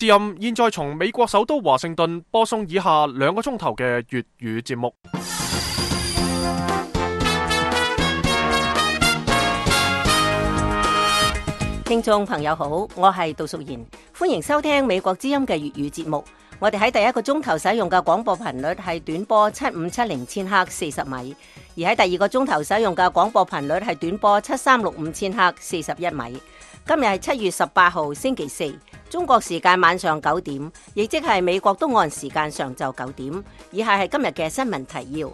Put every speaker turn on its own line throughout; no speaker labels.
時任現在從美國首都華盛頓播送以下2個鐘頭嘅粵語節目。
聽眾朋友好，我係杜淑賢，歡迎收聽美國之音嘅粵語節目。我哋喺第一個鐘頭使用嘅廣播頻率係短波7570千赫40米，而喺第二個鐘頭使用嘅廣播頻率係短波7365千赫41米。今日係7月18號星期四，中國時間晚上9點，亦即係美國東岸時間上晝9點。以下係今日嘅新聞提要。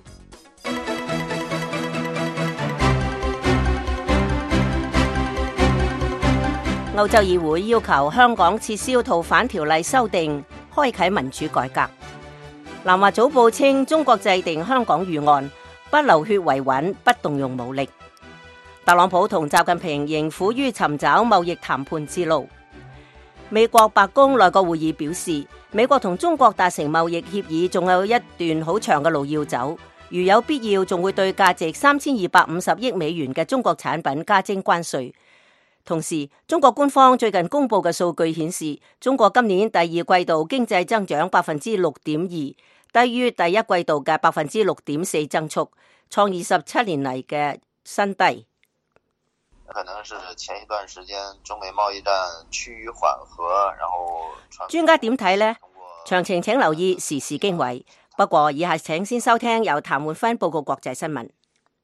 歐洲議會要求香港撤銷逃犯條例修訂，開啟民主改革。南華早報稱，中國制定香港預案，不流血維穩，不動用武力。特朗普同習近平仍苦於尋找貿易談判之路。美國白宮內閣會議表示，美國同中國達成貿易協議仲有一段好長嘅路要走，如有必要，仲會對價值3250億美元嘅中國產品加徵關稅。同時，中國官方最近公布嘅數據顯示，中國今年第二季度經濟增長6.2%，低於第一季度嘅6.4%增速，創27年嚟嘅新低。
可能是前一段時間中美貿易戰趨於緩和，然後
專家點睇呢？詳情請留意時事經緯。不過以下請先收聽由譚煥芬報告國際新聞。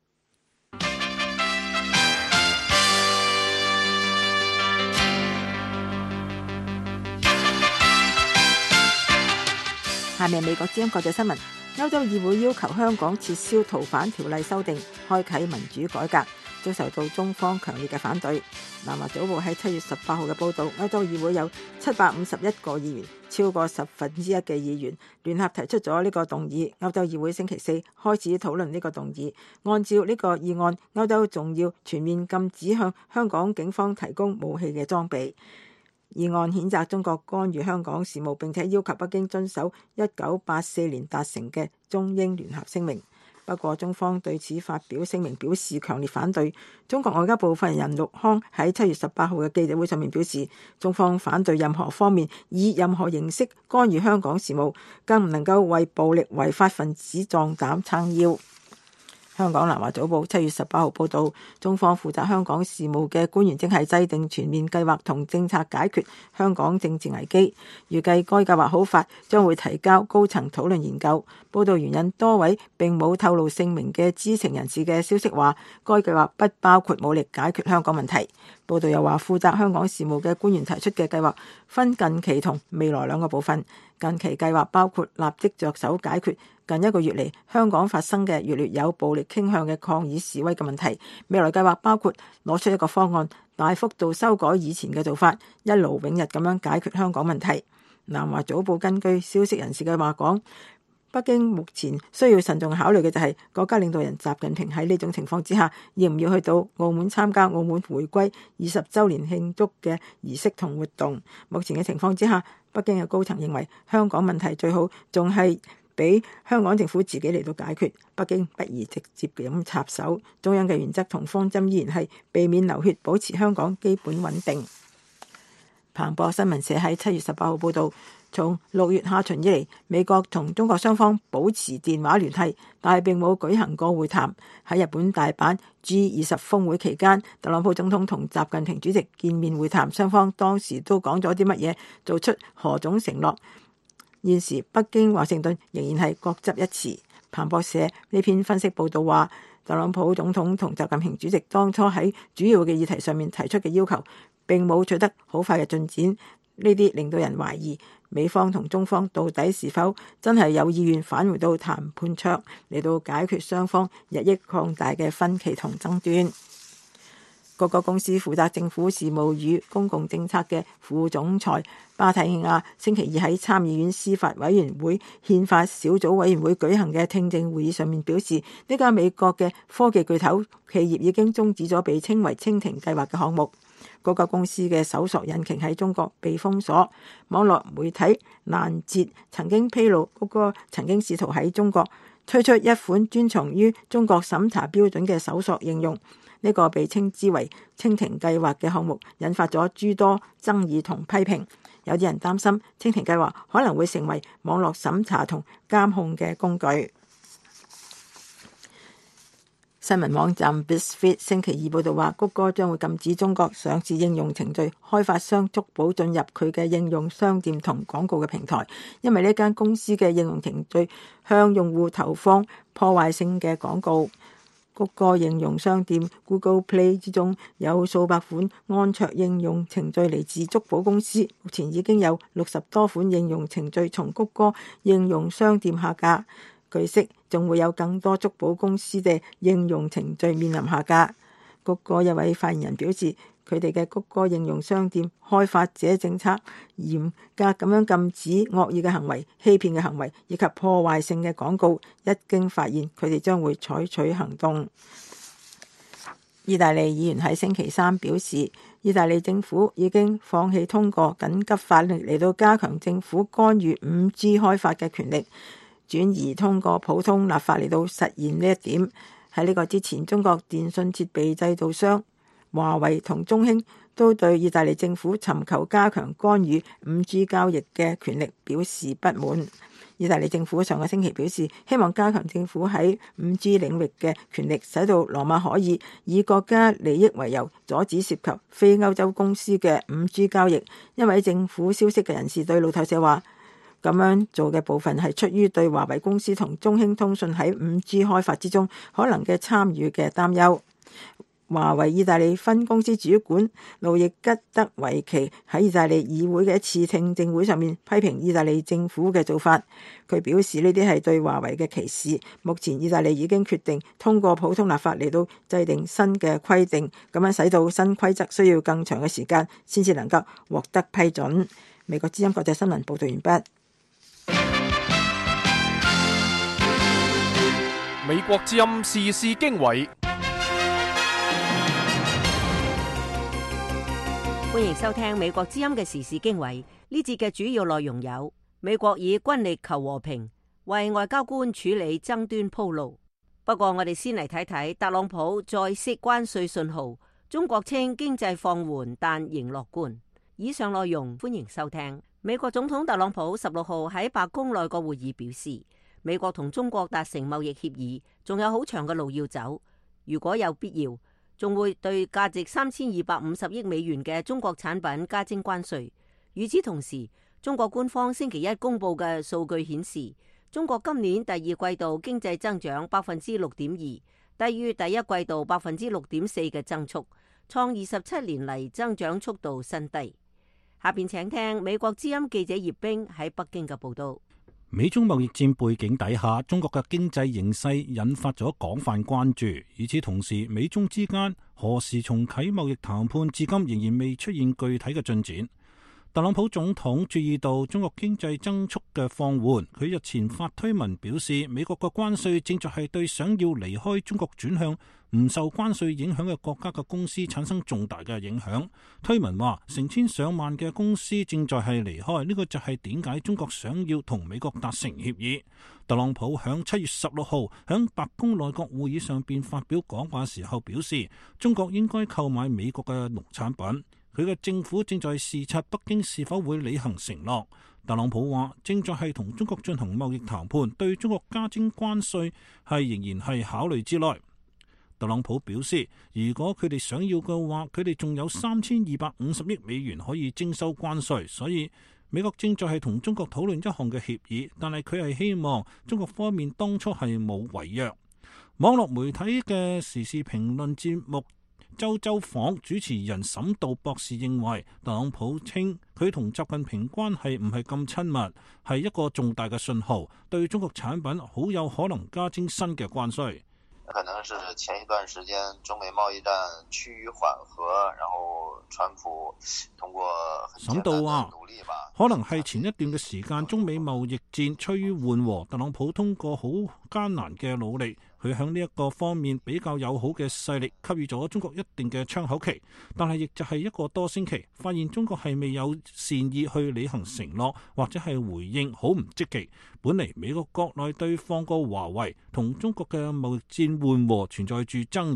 下面美國之音國際新聞。歐洲議會要求香港撤銷逃犯條例修訂，開啟民主改革，遭受到中方強烈嘅反對。南華早報喺7月18號嘅報導，歐洲議會有751個議員，超過1/10嘅議員聯合提出咗呢個動議。歐洲議會星期四開始討論呢個動議。按照呢個議案，歐洲仲要全面禁止向香港警方提供武器嘅裝備。議案譴責中國干預香港事務，並且要求北京遵守1984年達成嘅中英聯合聲明。不過中方對此發表聲明表示強烈反對。中國外交部發言人陸康喺7月18號嘅記者會上面表示，中方反對任何方面以任何形式干預香港事務，更唔能夠為暴力違法分子壯膽撐腰。香港南華早報7月18號報導，中方負責香港事務嘅官員正係制定全面計劃同政策解決香港政治危機，預計該計劃好快將會提交高層討論研究。報導援引多位並冇透露姓名嘅知情人士嘅消息話，該計劃不包括武力解決香港問題。報導又話，負責香港事務嘅官員提出嘅計劃分近期同未來2個部分。近期計劃包括立即着手解決近1個月嚟香港發生嘅越嚟越有暴力傾向嘅抗議示威嘅問題。未來計劃包括攞出一個方案，大幅度修改以前嘅做法，一勞永逸咁樣解決香港問題。南華早報根據消息人士嘅話講，北京目前需要慎重考慮嘅就係國家領導人習近平喺呢種情況之下，要唔要去到澳門參加澳門回歸20週年慶祝嘅儀式同活動。目前嘅情況之下，北京嘅高層認為香港問題最好仲係俾香港政府自己嚟到解決，北京不宜直接咁插手。中央嘅原則同方針依然係避免流血，保持香港基本穩定。彭博新聞社喺7月18號報導，從6月下旬以嚟，美國同中國雙方保持電話聯繫，但係並冇舉行過會談。喺日本大阪 G20 峰會期間，特朗普總統同習近平主席見面會談，雙方當時都講咗啲乜嘢，做出何種承諾。現時北京、華盛頓仍然係各執一詞。彭博社呢篇分析報導話，特朗普總統同習近平主席當初喺主要嘅議題上面提出嘅要求並冇取得好快嘅進展，呢啲令到人懷疑美方同中方到底是否真係有意願返回到談判桌嚟到解決雙方日益擴大嘅分歧同爭端。各個公司負責政府事務與公共政策嘅副總裁巴提亞星期二喺參議院司法委員會憲法小組委員會舉行嘅聽證會議上面表示，呢家美國嘅科技巨頭企業已經終止咗被稱為蜻蜓計劃嘅項目。嗰個公司嘅搜索引擎喺中國被封鎖。網絡媒體攔截曾經披露嗰個曾經試圖喺中國推出一款遵從於中國審查標準嘅搜索應用。呢個被稱之為蜻蜓計劃嘅項目引發咗諸多爭議同批評。 有啲人擔心清廷計劃可能會成為網絡審查同監控嘅工具。新聞網站 BuzzFeed 星期二報道話，谷歌將會禁止中國上市應用程序開發商觸寶進入佢嘅應用商店同廣告嘅平台，因為呢間公司嘅應用程序向用戶投放破壞性嘅廣告。谷歌應用商店 Google Play 之中有數百款安卓應用程序嚟自觸寶公司，目前已經有60多款應用程序從谷歌應用商店下架。據悉，仲會有更多觸寶公司嘅應用程序面臨下架。谷歌一位發言人表示，佢哋嘅谷歌應用商店開發者政策嚴格咁樣禁止惡意嘅行為、欺騙嘅行為以及破壞性嘅廣告。一經發現，佢哋將會採取行動。意大利議員喺星期三表示，意大利政府已經放棄通過緊急法令嚟到加強政府干預 5G 開發嘅權力，轉移通過普通立法嚟到實現呢一點。喺呢個之前，中國電信設備製造商華為同中興都對意大利政府尋求加強干預 5G 交易嘅權力表示不滿。意大利政府上個星期表示，希望加強政府喺 5G 領域嘅權力，使到羅馬可以以國家利益為由阻止涉及非歐洲公司嘅 5G 交易。一位政府消息嘅人士對路透社話，咁樣做嘅部分係出於對華為公司同中興通訊喺 5G 開發之中可能嘅參與嘅擔憂。華為意大利分公司主管路易吉德維奇喺意大利議會嘅一次聽證會上面批評意大利政府嘅做法。佢表示呢啲係對華為嘅歧視。目前意大利已經決定通過普通立法嚟到制定新嘅規定，咁樣使到新規則需要更長嘅時間先至能夠獲得批准。美國之音國際新聞報道完畢。
美國之音時事經緯。
歡迎收聽美國之音嘅時事經緯。呢節嘅主要內容有：美國以軍力求和平，為外交官處理爭端鋪路。不過我哋先嚟睇睇特朗普再釋關稅信號，中國稱經濟放緩但仍樂觀。以上內容歡迎收聽。美國總統特朗普16號喺白宮內閣會議表示，美國同中國達成貿易協議，仲有好長嘅路要走。如果有必要，仲會對價值3250億美元嘅中國產品加徵關稅。與此同時，中國官方星期一公布嘅數據顯示，中國今年第二季度經濟增長6.2%，低於第一季度6.4%嘅增速，創27年嚟增長速度新低。下邊請聽美國之音記者葉冰喺北京嘅報道。
美中貿易戰背景底下，中國嘅經濟形勢引發咗廣泛關注。與此同時，美中之間何時重啟貿易談判，至今仍然未出現具體嘅進展。特朗普總統注意到中國經濟增速嘅放緩，佢日前發推文表示，美國嘅關稅正在係對想要離開中國轉向唔受關稅影響嘅國家嘅公司產生重大嘅影響。推文話，成千上萬嘅公司正在係離開，呢個就係點解中國想要同美國達成協議。特朗普響7月16號響白宮內閣會議上邊發表講話時候表示，中國應該購買美國嘅農產品。佢嘅政府正在視察北京是否會履行承諾。特朗普話，正在係同中國進行貿易談判，對中國加徵關稅係仍然係考慮之內。特朗普表示，如果佢哋想要嘅話，佢哋仲有3250億美元可以徵收關稅，所以美國正在係同中國討論一項嘅協議，但係佢係希望中國方面當初係冇違約。網絡媒體嘅時事評論節目周周訪主持人沈道博士認為，特朗普稱佢同習近平關係唔係咁親密，係一個重大嘅信號，對中國產品好有可能加徵新嘅關稅。
可能是前一段時間中美貿易戰趨於緩和，然後川普通過很艱難的努力吧。
可能係前一段嘅時間中美貿易戰趨於緩和，特朗普通過好艱難嘅努力，佢喺呢一個方面比較友好嘅勢力給予咗中國一定嘅窗口期，但係亦就係一個多星期，發現中國係未有善意去履行承諾，或者係回應好唔積極。本嚟美國國內對放過華為同中國嘅貿易戰緩和存在住爭議，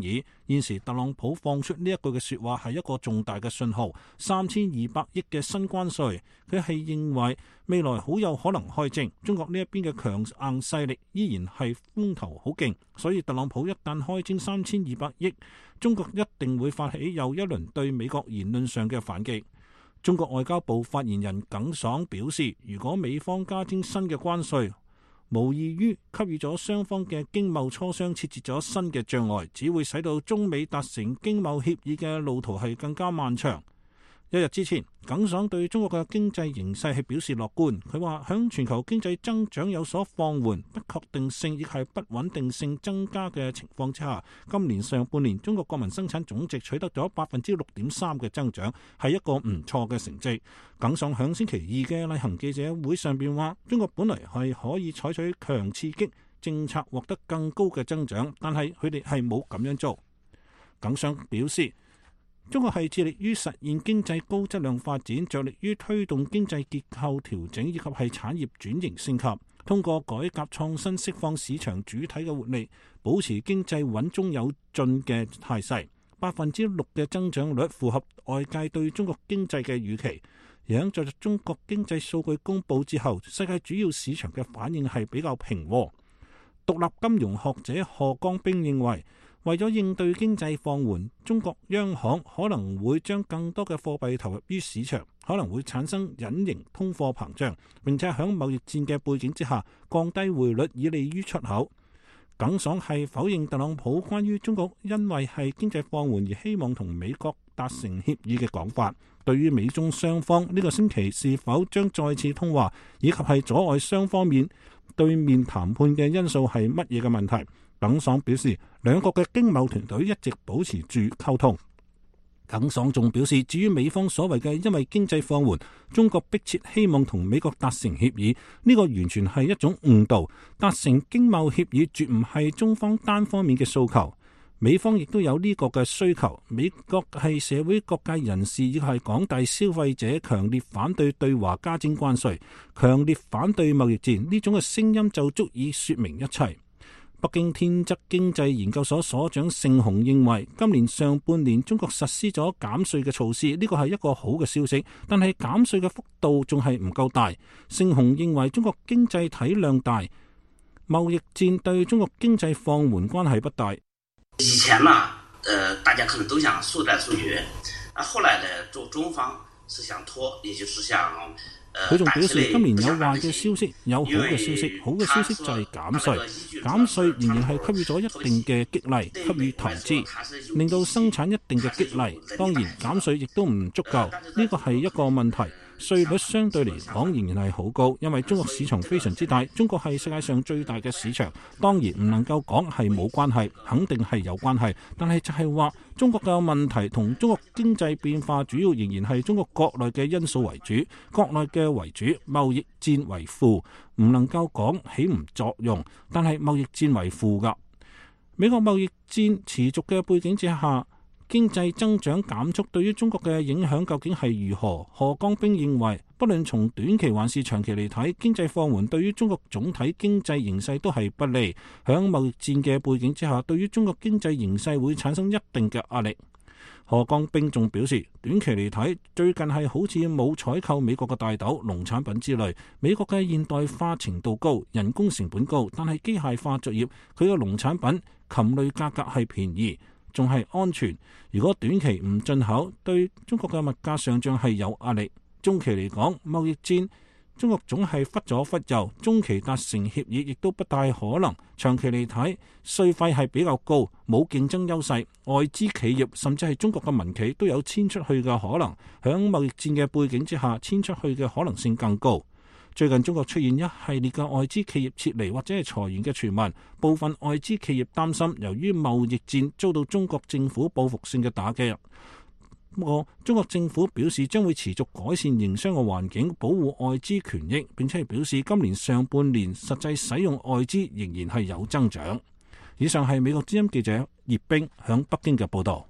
現時特朗普放出呢一句嘅說話係一個重大嘅信號，3200億嘅新關稅，佢係認為未來好有可能開戰。中國呢一邊嘅強硬勢力依然係風頭好勁，所以特朗普一旦開戰3200億，中國一定會發起又一輪對美國言論上嘅反擊。中國外交部發言人耿爽表示，如果美方加徵新嘅關稅，無異於給予咗雙方嘅經貿磋商設置咗新嘅障礙，只會使到中美達成經貿協議嘅路途係更加漫長。一日之前，耿爽對中國嘅經濟形勢係表示樂觀。佢話響全球經濟增長有所放緩、不確定性亦係不穩定性增加嘅情況之下，今年上半年中國國民生產總值取得咗6.3%嘅增長，係一個唔錯嘅成績。耿爽響星期二嘅例行記者會上邊話，中國本來係可以採取強刺激政策獲得更高嘅增長，但係佢哋係冇咁樣做。耿爽表示，中國係致力於實現經濟高質量發展，着力於推動經濟結構調整以及係產業轉型升級，通過改革創新釋放市場主體嘅活力，保持經濟穩中有進嘅態勢。6%嘅增長率符合外界對中國經濟嘅預期。而在中國經濟數據公佈之後，世界主要市場嘅反應係比較平和。獨立金融學者賀江兵認為，為咗應對經濟放緩，中國央行可能會將更多嘅貨幣投入於市場，可能會產生隱形通貨膨脹，並且喺貿易戰嘅背景之下降低匯率，以利於出口。耿爽係否認特朗普關於中國因為係經濟放緩而希望同美國達成協議嘅講法。對於美中雙方呢個星期是否將再次通話，以及係阻礙雙方面對面談判嘅因素係乜嘢嘅問題，耿爽表示，兩國嘅經貿團隊一直保持住溝通。耿爽仲表示，至於美方所謂嘅因為經濟放緩，中國迫切希望同美國達成協議，呢個完全係一種誤導。達成經貿協議絕唔係中方單方面嘅訴求，美方亦都有呢個嘅需求。美國係社會各界人士亦係廣大消費者強烈反對對華加徵關稅，強烈反對貿易戰，呢種嘅聲音就足以說明一切。北京天則經濟研究所所長盛雄認為，今年上半年中國實施咗減稅嘅措施，呢個係一個好嘅消息，但係減稅嘅幅度仲係唔夠大。盛雄認為中國經濟體量大，貿易戰對中國經濟放緩關係不大。
以前呢，大家可能都想速戰速決，後來呢，中方是想拖，也就是想。
佢仲表示，今年有壞嘅消息，有好嘅消息。好嘅消息就係減稅，減稅仍然係給予咗一定嘅激勵，給予投資，令到生產一定嘅激勵。當然，減稅亦都唔足夠，呢個係一個問題。稅率相對嚟講仍然係好高，因為中國市場非常之大，中國係世界上最大嘅市場。當然唔能夠講係冇關係，肯定係有關係。但係就係話中國嘅問題同中國經濟變化主要仍然係中國國內嘅因素為主，國內嘅為主，貿易戰為輔，唔能夠講起唔作用。但係貿易戰為輔㗎。美國貿易戰持續嘅背景之下，經濟增長減速對於中國嘅影響究竟係如何？賀江兵認為，不論從短期還是長期嚟睇，經濟放緩對於中國總體經濟形勢都係不利。響貿易戰嘅背景之下，對於中國經濟形勢會產生一定嘅壓力。賀江兵仲表示，短期嚟睇，最近係好似冇採購美國嘅大豆、農產品之類。美國嘅現代化程度高，人工成本高，但係機械化作業，佢嘅農產品禽類價格係便宜，仲係安全。如果短期唔進口，對中國嘅物價上漲係有壓力。中期嚟講，貿易戰中國總係忽左忽右，中期達成協議亦都不大可能。長期嚟睇，稅費係比較高，冇競爭優勢，外資企業甚至係中國嘅民企都有遷出去嘅可能。響貿易戰嘅背景之下，遷出去嘅可能性更高。最近中國出現一系列嘅外資企業撤離或者係裁員嘅傳聞，部分外資企業擔心由於貿易戰遭到中國政府報復性嘅打擊。不過中國政府表示將會持續改善營商嘅環境，保護外資權益，並且係表示今年上半年實際使用外資仍然係有增長。以上係美國之音記者葉冰響北京嘅報道。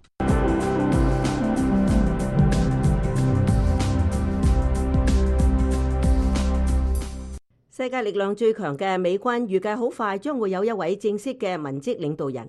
世界力量最強嘅美軍預計好快將會有一位正式嘅文職領導人。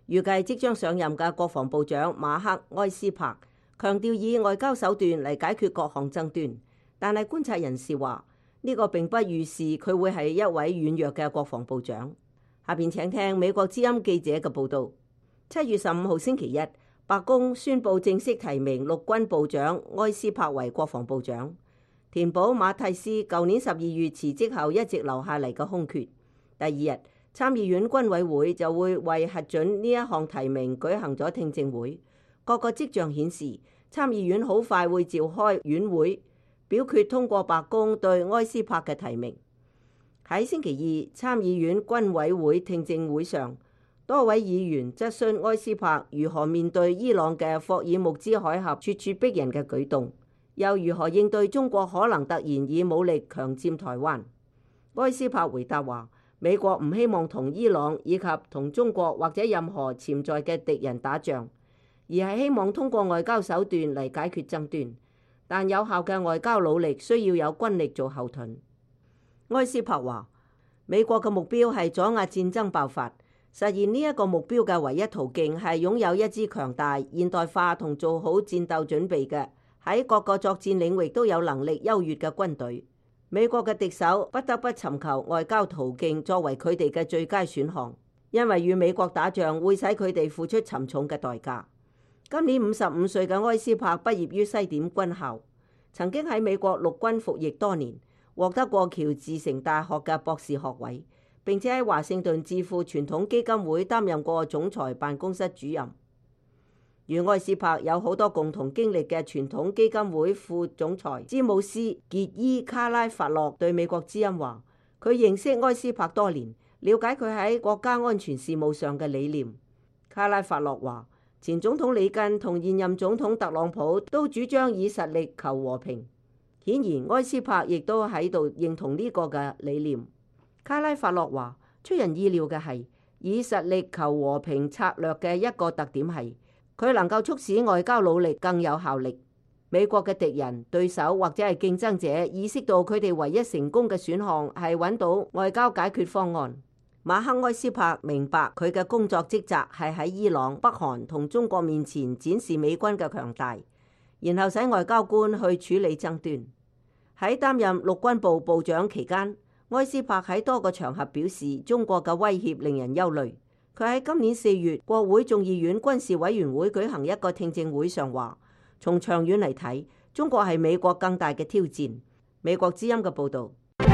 預計即將上任嘅國防部長馬克埃斯珀強調以外交手段嚟解決各項爭端，但係觀察人士話呢個並不預示佢會係一位軟弱嘅國防部長。下邊請聽美國之音記者嘅報導。7月15號星期一，白宮宣布正式提名陸軍部長埃斯珀為國防部長，填補馬蒂斯舊年12月辭職後一直留下嚟嘅空缺。第二日，參議院軍委會就會為核准呢一項提名舉行咗聽證會。各個跡象顯示，參議院好快會召開院會表決通過白宮對埃斯珀嘅提名。喺星期二，參議院軍委會聽證會上，多位議員質詢埃斯珀如何面對伊朗嘅霍爾木茲海峽咄咄逼人嘅舉動，又如何應對中國可能突然以武力強佔台灣。埃斯珀回答話，美國唔希望同伊朗以及同中國或者任何潛在嘅敵人打仗，而係希望通過外交手段嚟解決爭端，但有效嘅外交努力需要有軍力做後盾。埃斯珀話，美國嘅目標係阻壓戰爭爆發，實現呢一個目標嘅唯一途徑係擁有一支強大、現代化同做好戰鬥準備嘅，喺各個作戰領域都有能力優越嘅軍隊。美國嘅敵手不得不尋求外交途徑作為佢哋嘅最佳選項，因為與美國打仗會使佢哋付出沉重嘅代價。今年55歲嘅埃斯珀畢業於西點軍校，曾經喺美國陸軍服役多年，獲得過喬治城大學嘅博士學位，並且喺華盛頓智庫傳統基金會擔任過總裁辦公室主任。與埃斯珀有好多共同經歷嘅傳統基金會副總裁詹姆斯·傑伊卡拉法洛對美國之音話，佢認識埃斯珀多年，了解佢喺國家安全事務上嘅理念。卡拉法洛話，前總統里根同現任總統特朗普都主張以實力求和平，顯然埃斯珀亦都喺度認同呢個嘅理念。卡拉法洛話，出人意料嘅係，以實力求和平策略嘅一個特點係，佢能夠促使外交努力更有效力。美國嘅敵人、對手或者係競爭者意識到佢哋唯一成功嘅選項係揾到外交解決方案。馬克埃斯珀明白佢嘅工作職責係喺伊朗、北韓同中國面前展示美軍嘅強大，然後使外交官去處理爭端。喺擔任陸軍部部長期間，埃斯珀喺多個場合表示中國嘅威脅令人憂慮。佢喺今年4月國會眾議院軍事委員會舉行一個聽證會上話，從長遠嚟睇，中國係美國更大嘅挑戰。美國之音嘅報導。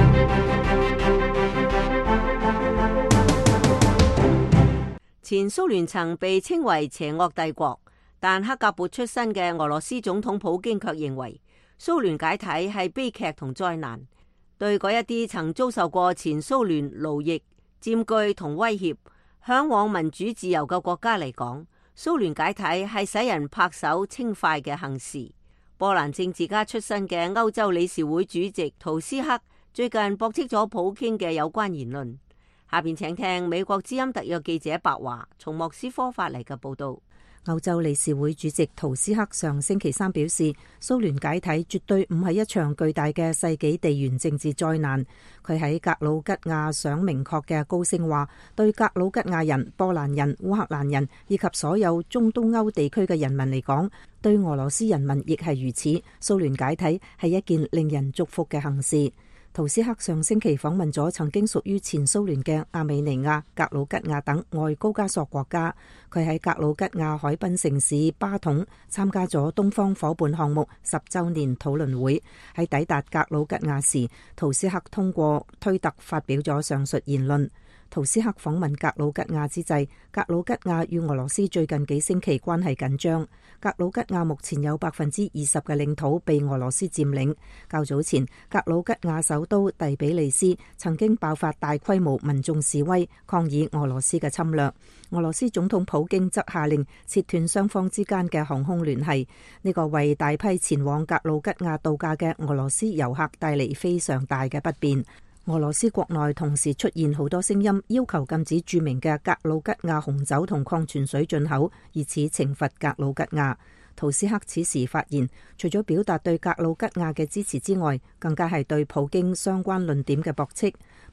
前蘇聯曾被稱為邪惡帝國，但克格勃出身嘅俄羅斯總統普京卻認為蘇聯解體係悲劇同災難。對嗰一啲曾遭受過前蘇聯奴役、佔據同威脅、嚮往民主自由嘅國家嚟講，蘇聯解體係使人拍手稱快嘅幸事。波蘭政治家出身嘅歐洲理事會主席圖斯克最近駁斥咗普京嘅有關言論。下邊請聽美國之音特約記者白華從莫斯科發嚟嘅報道。
歐洲理事會主席圖斯克上星期三表示，蘇聯解體絕對唔係一場巨大嘅世紀地緣政治災難。佢喺格魯吉亞想明確嘅高聲話，對格魯吉亞人、波蘭人、烏克蘭人以及所有中東歐地區嘅人民嚟講，對俄羅斯人民亦係如此。蘇聯解體係一件令人祝福嘅幸事。圖斯克上星期訪問咗曾經屬於前蘇聯嘅亞美尼亞、格魯吉亞等外高加索國家。佢喺格魯吉亞海濱城市巴統參加咗東方夥伴項目10週年討論會。喺抵達格魯吉亞時，圖斯克通過推特發表咗上述言論。圖斯克訪問格魯吉亞之際，格魯吉亞與俄羅斯最近幾星期關係緊張。格魯吉亞目前有20%嘅領土被俄羅斯佔領。較早前，格魯吉亞首都第比利斯曾經爆發大規模民眾示威，抗議俄羅斯嘅侵略。俄羅斯總統普京則下令切斷雙方之間嘅航空聯繫。呢個為大批前往格魯吉亞度假嘅俄羅斯遊客帶嚟非常大嘅不便。俄羅斯國內同時出現好多聲音，要求禁止著名嘅格魯吉亞紅酒同礦泉水進口，以此懲罰格魯吉亞。圖斯克此時發言，除咗表達對格魯吉亞嘅支持之外，更加係對普京相關論點嘅駁斥。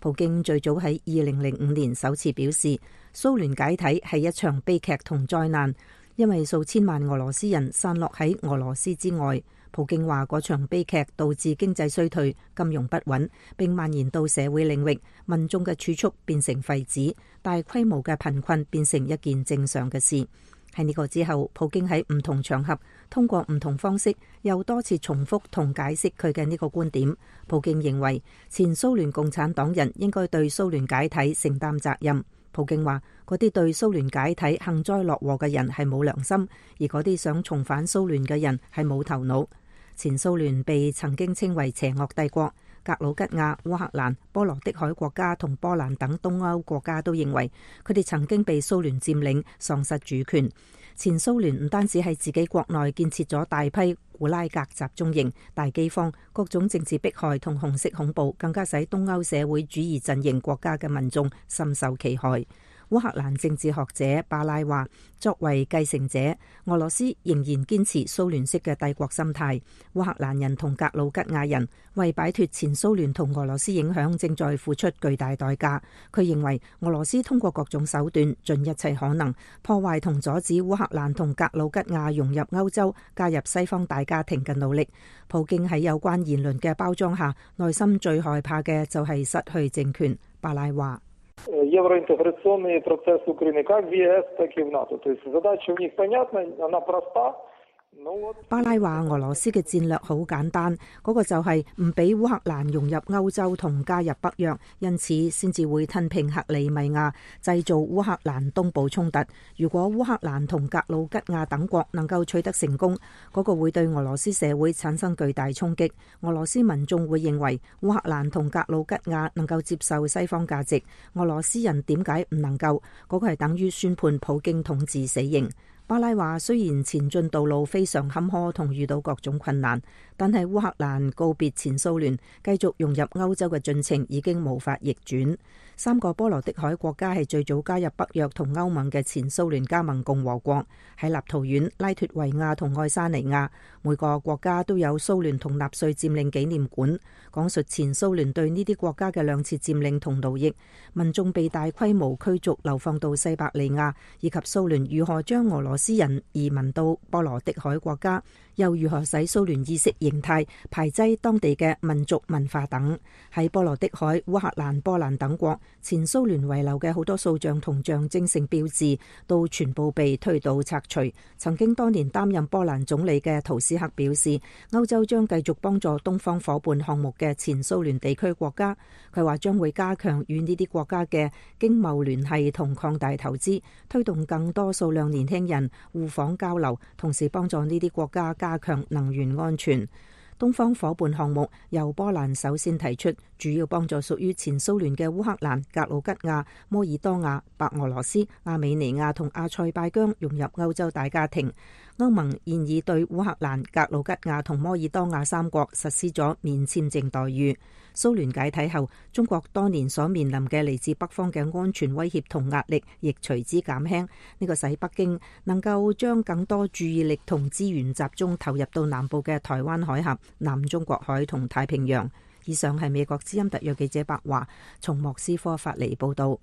普京最早喺2005年首次表示，蘇聯解體係一場悲劇同災難，因為數千萬俄羅斯人散落喺俄羅斯之外。普京話嗰場悲劇導致經濟衰退、金融不穩，並蔓延到社會領域，民眾嘅儲蓄變成廢紙，大規模嘅貧困變成一件正常嘅事。喺呢個之後，普京喺唔同場合通過唔同方式又多次重複同解釋佢嘅呢個觀點。普京認為前蘇聯共產黨人應該對蘇聯解體承擔責任。普京話嗰啲對蘇聯解體幸災樂禍嘅人係冇良心，而嗰啲想重返蘇聯嘅人係冇頭腦。前蘇聯被曾經稱為邪惡帝國，格魯吉亞、烏克蘭、波羅的海國家同波蘭等東歐國家都認為佢哋曾經被蘇聯佔領、喪失主權。前蘇聯唔單止喺自己國內建設咗大批古拉格集中營、大饑荒、各種政治迫害同紅色恐怖，更加使東歐社會主義陣營國家嘅民眾深受其害。烏克蘭政治學者巴拉話，作為繼承者，俄羅斯仍然堅持蘇聯式嘅帝國心態。烏克蘭人同格魯吉亞人為擺脫前蘇聯同俄羅斯影響，正在付出巨大代價。佢認為俄羅斯通過各種手段，盡一切可能破壞同阻止烏克蘭同格魯吉亞融入歐洲、加入西方大家庭嘅努力。普京喺有關言論嘅包裝下，內心最害怕嘅就係失去政權。巴拉話。
Евроинтеграционный процесс Украины как в ЕС, так и в НАТО. То есть задача у них понятна, она проста.
巴拉話俄羅斯嘅戰略好簡單，嗰個就係唔俾烏克蘭融入歐洲同加入北約，因此先至會吞併克里米亞，製造烏克蘭東部衝突。如果烏克蘭同格魯吉亞等國能夠取得成功，嗰個會對俄羅斯社會產生巨大衝擊。俄羅斯民眾會認為烏克蘭同格魯吉亞能夠接受西方價值，俄羅斯人點解唔能夠？嗰個係等於宣判普京統治死刑。巴拉話，雖然前進道路非常坎坷同遇到各種困難，但係烏克蘭告別前蘇聯，繼續融入歐洲嘅進程已經無法逆轉。3個波羅的海國家係最早加入北約同歐盟嘅前蘇聯加盟共和國，喺立陶宛、拉脱維亞同愛沙尼亞，每個國家都有蘇聯同納粹佔領紀念館，講述前蘇聯對呢啲國家嘅2次佔領同奴役，民眾被大規模驅逐流放到西伯利亞，以及蘇聯如何將俄羅斯人移民到波羅的海國家，又如何使蘇聯意識形態排擠當地嘅民族文化等。喺波羅的海、烏克蘭、波蘭等國，前蘇聯遺留嘅好多塑像同象徵性標誌都全部被推倒拆除。曾經多年擔任波蘭總理嘅圖斯克表示，歐洲將繼續幫助東方夥伴項目嘅前蘇聯地區國家。佢話將會加強與呢啲國家嘅經貿聯繫同擴大投資，推動更多數量年輕人互訪交流，同時幫助呢啲國家加強能源安全。東方夥伴項目由波蘭首先提出，主要幫助屬於前蘇聯嘅烏克蘭、格魯吉亞、摩爾多瓦、白俄羅斯、亞美尼亞同阿塞拜疆融入歐洲大家庭。歐盟現已對烏克蘭、格魯吉亞同摩爾多瓦3國實施咗免簽證待遇。蘇聯解體後，中國多年所面臨嘅嚟自北方嘅安全威脅同壓力亦隨之減輕。呢個使北京能夠將更多注意力同資源集中投入到南部嘅台灣海峽、南中國海同太平洋。以上係美國之音特約記者白華從莫斯科發嚟報道。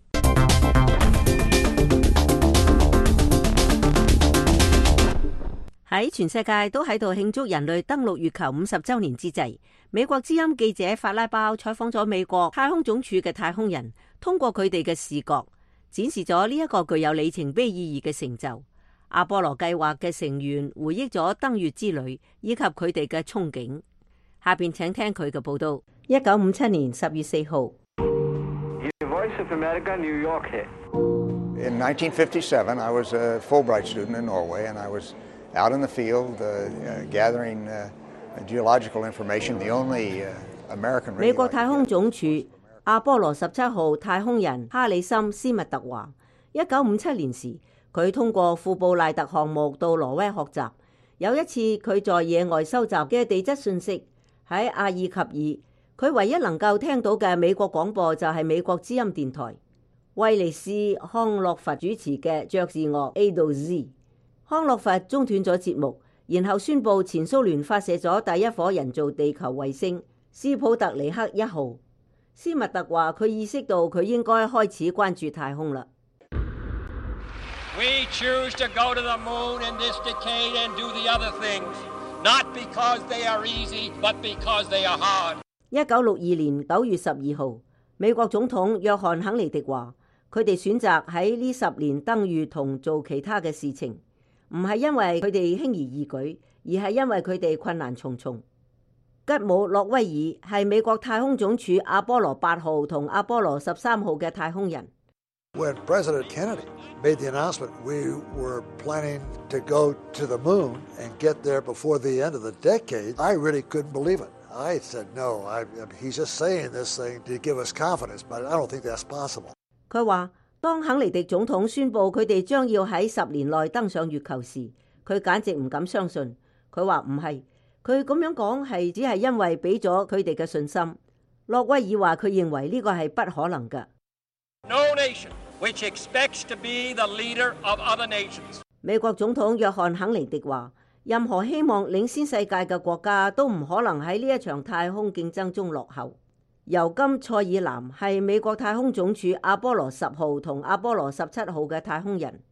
喺全世界都喺度慶祝人類登陸月球50週年之際，美國之音記者法拉包採訪咗美國太空總署嘅太空人，通過佢哋嘅視覺，展示咗呢一個具有里程碑意義嘅成就。阿波羅計劃嘅成員回憶咗登月之旅以及佢哋嘅憧憬。下邊請聽佢嘅報道。1957年10月4號。
In 1957, I was a Fulbright student in Norway, and I was out in the field gathering geological information. The only American
美國太空總署阿波羅17號太空人哈里森斯密特話，1957年時，佢通過庫布賴特項目到挪威學習。有一次，佢在野外收集嘅地質信息，喺阿爾及爾，佢唯一能夠聽到嘅美國廣播就係美國之音電台，威利斯康洛佛主持嘅爵士樂 A 到 Z。康洛佛中斷咗節目，然後宣布前蘇聯發射咗第一顆人造地球衛星斯普特尼克1號。 斯密特話佢意識到佢應該開始關注太空啦。
We choose to go to the moon in this decade and do the other things, not because they are easy, but because they are hard.
1962年9月12號，美國總統約翰肯尼迪話：佢哋選擇喺呢10年登月同做其他嘅事情，唔係因為佢哋輕而易舉，而係因為佢哋困難重重。吉姆洛威爾係美國太空總署阿波羅8號同阿波羅13號嘅太空人。
When President Kennedy made the announcement, we were planning to go to the moon and get there before the end of the decade. I really couldn't believe it. I said, no, he's just saying this thing to give us confidence, but I don't think that's possible.
佢話，當肯尼迪總統宣布佢哋將要喺10年內登上月球時，佢簡直唔敢相信。佢話唔係，佢咁樣講係只係因為俾咗佢哋嘅信心。洛威爾話佢認為呢個係不可能嘅。
No nation which expects to be the leader of other nations. 美國總統約翰肯尼迪話：任何希望領先世界嘅國家都唔可能喺呢一場太空競爭中落後。尤金塞爾南係美國太空總署阿波羅10號同阿波羅17號嘅太空人。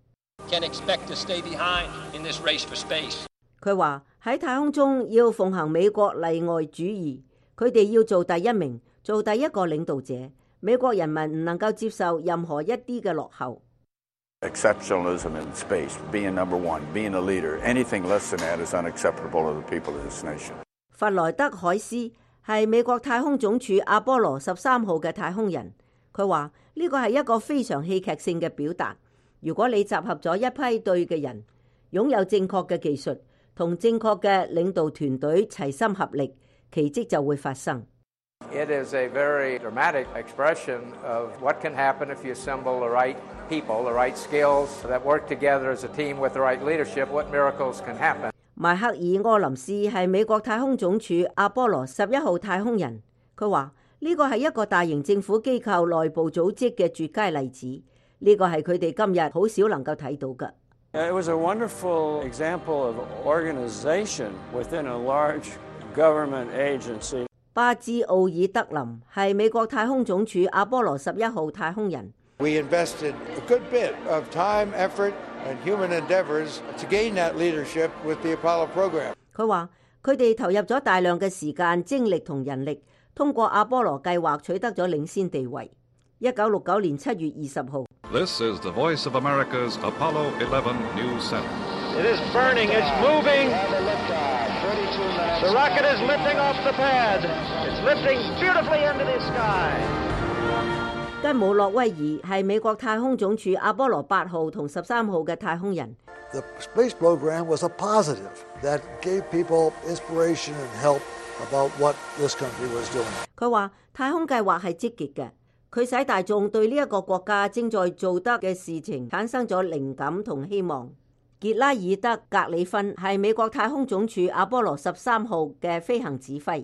佢話喺太空中要奉行美國例外主義，佢哋要做第一名，做第一個領導者。美國人民唔能夠接受任何一啲嘅落後。
Exceptionalism in space, being number one, being a leader, anything less than that is unacceptable to the people of this nation.
弗萊德海斯係美國太空總署阿波羅13號嘅太空人。佢話呢個係一個非常戲劇性嘅表達。如果你集合咗一批對嘅人，擁有正確嘅技術同正確嘅領導團隊齊心合力，奇蹟就會發生。
It is a very dramatic expression of what can happen if you assemble the right people, the right skills that work together as a team with the right leadership, what miracles can happen.
邁克爾柯林斯係美國太空總署阿波羅11號太空人。佢話呢個係一個大型政府機構內部組織嘅絕佳例子。呢個係佢哋今日好少能夠睇到嘅。
It was a wonderful example of organization within a large government agency.
巴茲奧爾德林係美國太空總署阿波羅11號太空人。
We invested a good bit of time, effort, and human endeavors to gain that leadership with the Apollo program.
佢話佢哋投入咗大量嘅時間、精力同人力，通過阿波羅計劃取得咗領先地位。1969年7月20號。
This is the voice of America's Apollo 11 News Center.
It is burning, it's moving. The rocket is lifting off the pad. It's lifting beautifully into the sky.
吉姆洛威爾係美國太空總署阿波羅8號同13號嘅太空人。
The space program was a positive that gave people inspiration and help about what this country was doing.
佢話太空計劃係積極嘅，佢使大眾對呢一個國家正在做得嘅事情產生咗靈感同希望。傑拉爾德格里芬係美國太空總署阿波羅13號嘅飛行指揮。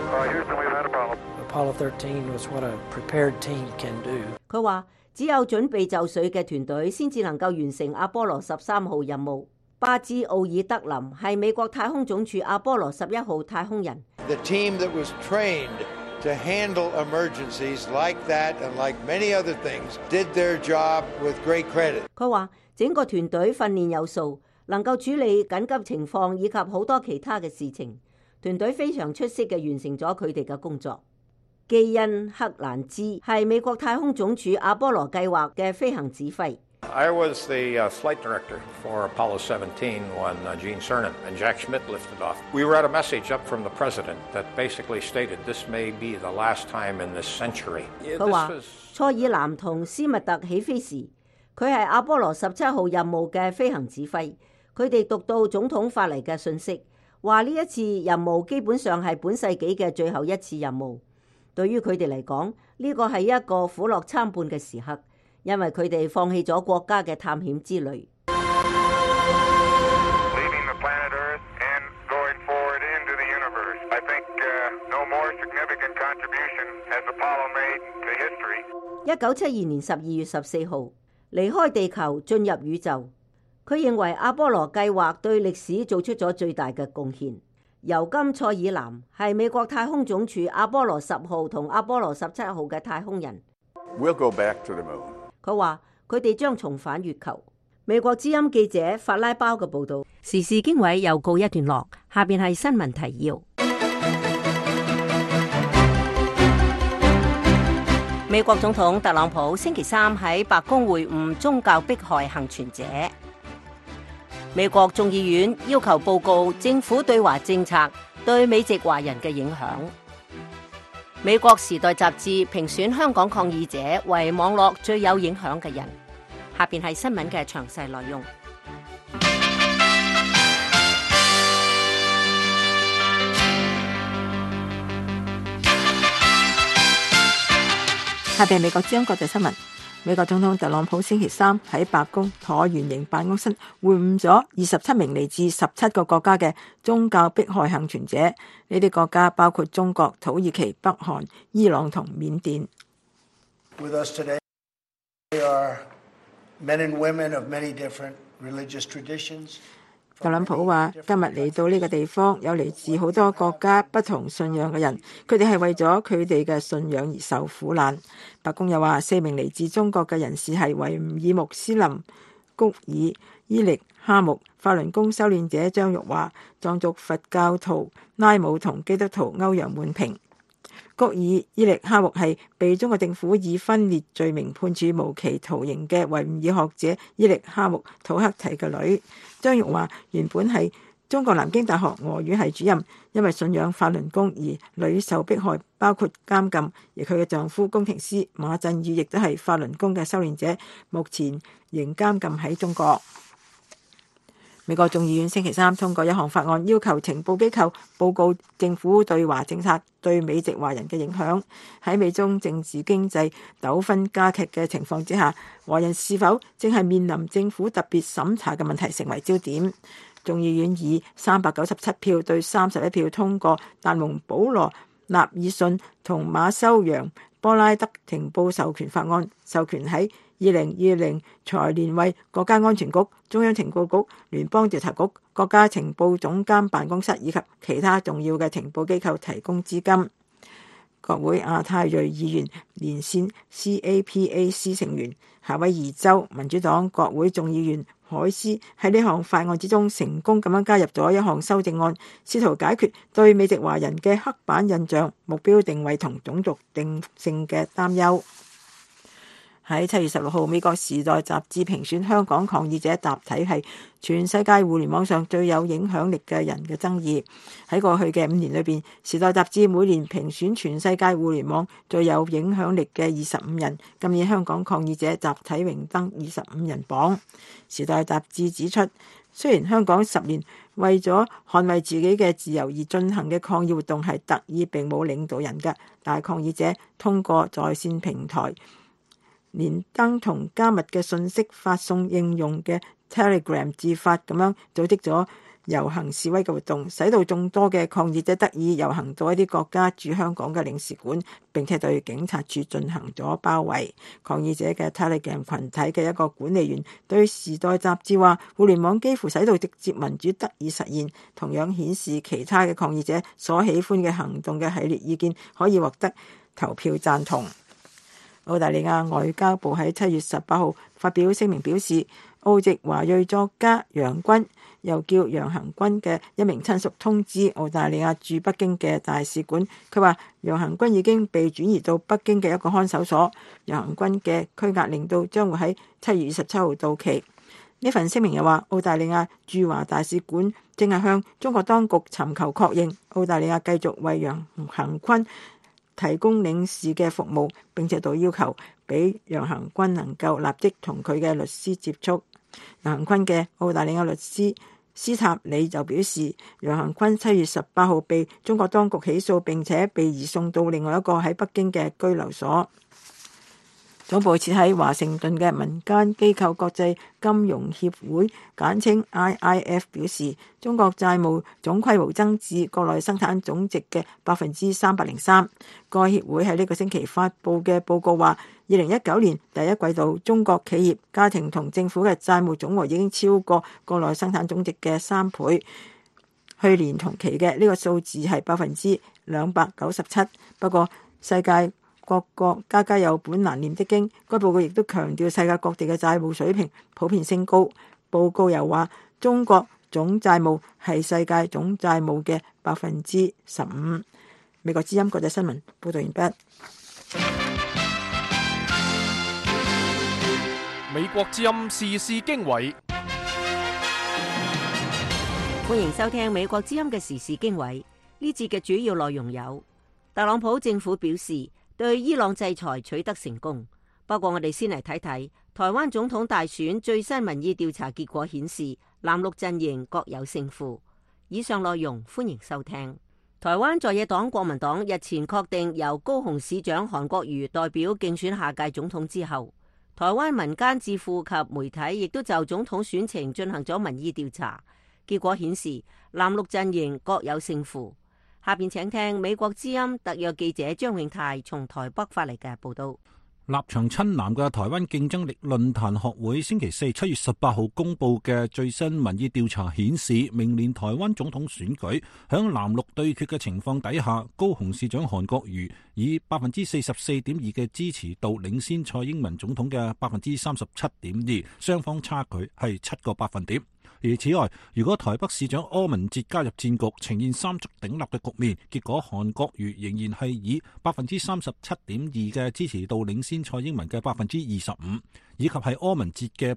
Apollo 13 was what a prepared team can do.
佢話只有準備就緒嘅團隊先至能夠完成阿波羅13號任務。巴茲奧爾德林係美國太空總署阿波羅11號太空人。
The team that was trained to handle emergencies like that and like many other things did their job with great credit.
佢話整個團隊訓練有素，能夠處理緊急情況以及好多其他嘅事情。團隊非常出色嘅完成咗佢哋嘅工作。基恩克蘭茲係美國太空總署阿波羅計劃嘅飛行指揮。
I was the flight director for Apollo 17 when Gene Cernan and Jack Schmitt lifted off. We read a message up from the president that basically stated this may be the last time in this century.
佢話塞爾南同斯密特起飛時，佢係阿波羅17號任務嘅飛行指揮。佢哋讀到總統發嚟嘅信息，話呢一次任務基本上係本世紀嘅最後一次任務。對於佢哋嚟講，呢個係一個苦樂參半嘅時刻，因為佢哋放棄咗國家嘅探險之旅。1972年12月14號，離開地球進入宇宙。佢認為阿波羅計劃對歷史做出咗最大嘅貢獻。
尤金塞爾南係美國太空總署阿波羅10號同阿波羅17號嘅太空人。
We'll go back to the moon.
佢話佢哋將重返月球。美國之音記者法拉包嘅報道。
時事經緯又告一段落，下邊係新聞提要。美國總統特朗普星期三喺白宮會晤宗教迫害幸存者。美國眾議院要求報告政府對華政策對美籍華人嘅影響。美國時代雜誌評選香港抗議者為網絡最有影響嘅人。下邊係新聞嘅詳細內容。
下邊係美國之音國際新聞。美國總統特朗普星期三喺白宮橢圓形辦公室會晤咗27名嚟自17個國家嘅宗教迫害幸存者。呢啲國家包括中國、土耳其、北韓、伊朗同緬甸。
With us today are men and women of many different religious traditions.
特朗普話：今日嚟到呢個地方，有嚟自好多國家不同信仰嘅人，佢哋係為咗佢哋嘅信仰而受苦難。白宮又話，4名嚟自中國嘅人士係維吾爾穆斯林谷爾伊力哈木、法輪功修煉者張玉華、藏族佛教徒拉姆同基督徒歐陽滿平。谷爾伊力哈木係被中國政府以分裂罪名判處無期徒刑嘅維吾爾學者伊力哈木土克提嘅女。張玉華原本係中國南京大學俄語系主任，因為信仰法輪功而屢受迫害，包括監禁。而佢嘅丈夫工程師馬振宇亦都係法輪功嘅修煉者，目前仍監禁喺中國。美國眾議院星期三通過一項法案，要求情報機構報告政府對華政策對美籍華人嘅影響。喺美中政治經濟糾紛加劇嘅情況之下，華人是否正係面臨政府特別審查嘅問題成為焦點。眾議院以397票對31票通過達蒙保羅納爾遜同馬修揚波拉德情報授權法案，授權喺2020財年為國家安全局、中央情報局、聯邦調查局、國家情報總監辦公室以及其他重要嘅情報機構提供資金。國會亞太裔議員連線 CAPAC 成員夏威夷州民主黨國會眾議員海斯喺呢項法案之中成功咁樣加入咗一項修正案，試圖解決對美籍華人嘅刻板印象、目標定位同種族定性嘅擔憂。喺7月16號，美國時代雜誌評選香港抗議者集體係全世界互聯網上最有影響力嘅人嘅爭議。喺過去嘅5年裏邊，時代雜誌每年評選全世界互聯網最有影響力嘅25人。今年香港抗議者集體榮登25人榜。時代雜誌指出，雖然香港10年為咗捍衛自己嘅自由而進行嘅抗議活動係特意並冇領導人嘅，但係抗議者通過在線平台連登同加密嘅信息發送應用嘅 Telegram 自發咁樣組織咗遊行示威嘅活動，使到眾多嘅抗議者得以遊行到一啲國家駐香港嘅領事館，並且對警察處進行咗包圍。抗議者嘅 Telegram 群體嘅一個管理員對時代雜誌話，互聯網幾乎使到直接民主得以實現，同樣顯示其他嘅抗議者所喜歡嘅行動嘅系列意見可以獲得投票贊同。澳大利亞外交部喺7月18號發表聲明表示，澳籍華裔作家楊軍，又叫楊恆軍嘅一名親屬通知澳大利亞駐北京嘅大使館，佢話楊恆軍已經被轉移到北京嘅一個看守所，楊恆軍嘅拘押令到將會喺7月27號到期。呢份聲明又話，澳大利亞駐華大使館正係向中國當局尋求確認，澳大利亞繼續為楊恆軍提供領事嘅服務，並且都要求俾楊恆軍能夠立即同佢嘅律師接觸。楊恆軍嘅澳大利亞律師斯塔里就表示，楊恆軍7月18號被中國當局起訴，並且被移送到另外一個喺北京嘅居留所。總部設喺華盛頓嘅民間機構國際金融協會簡稱 IIF 表示，中國債務總規模增至國內生產總值嘅303%。該協會喺呢個星期發布嘅報告話，2019年第一季度中國企業、家庭同政府嘅債務總和已經超過國內生產總值嘅3倍。 去年同期嘅呢個數字係297%。不過世界各國家有本難念的經，該報告亦都強調世界各地嘅債務水平普遍升高。報告又話中國總債務係世界總債務嘅15%。美國之音國際新聞報道完畢。
美國之音時事經緯，
歡迎收聽美國之音嘅時事經緯。呢節嘅主要內容有：特朗普政府表示對伊朗制裁取得成功。不過我哋先嚟睇睇台灣總統大選最新民意調查結果顯示，藍綠陣營各有勝負。以上內容歡迎收聽。台灣在野黨國民黨日前確定由高雄市長韓國瑜代表競選下屆總統之後，台灣民間智庫及媒體亦都就總統選情進行咗民意調查，結果顯示藍綠陣營各有勝負。下邊請聽美國之音特約記者張永泰從台北發嚟嘅報道。
立場親藍嘅台灣競爭力論壇學會星期四7月18號公布嘅最新民意調查顯示，明年台灣總統選舉響藍綠對決嘅情況底下，高雄市長韓國瑜以44.2%嘅支持度領先蔡英文總統嘅37.2%，雙方差距係7個百分點。而此外，如果台北市長柯文哲加入戰局，呈現三足鼎立嘅局面，結果韓國瑜仍然係以37.2%嘅支持度領先蔡英文嘅25%，以及係柯文哲嘅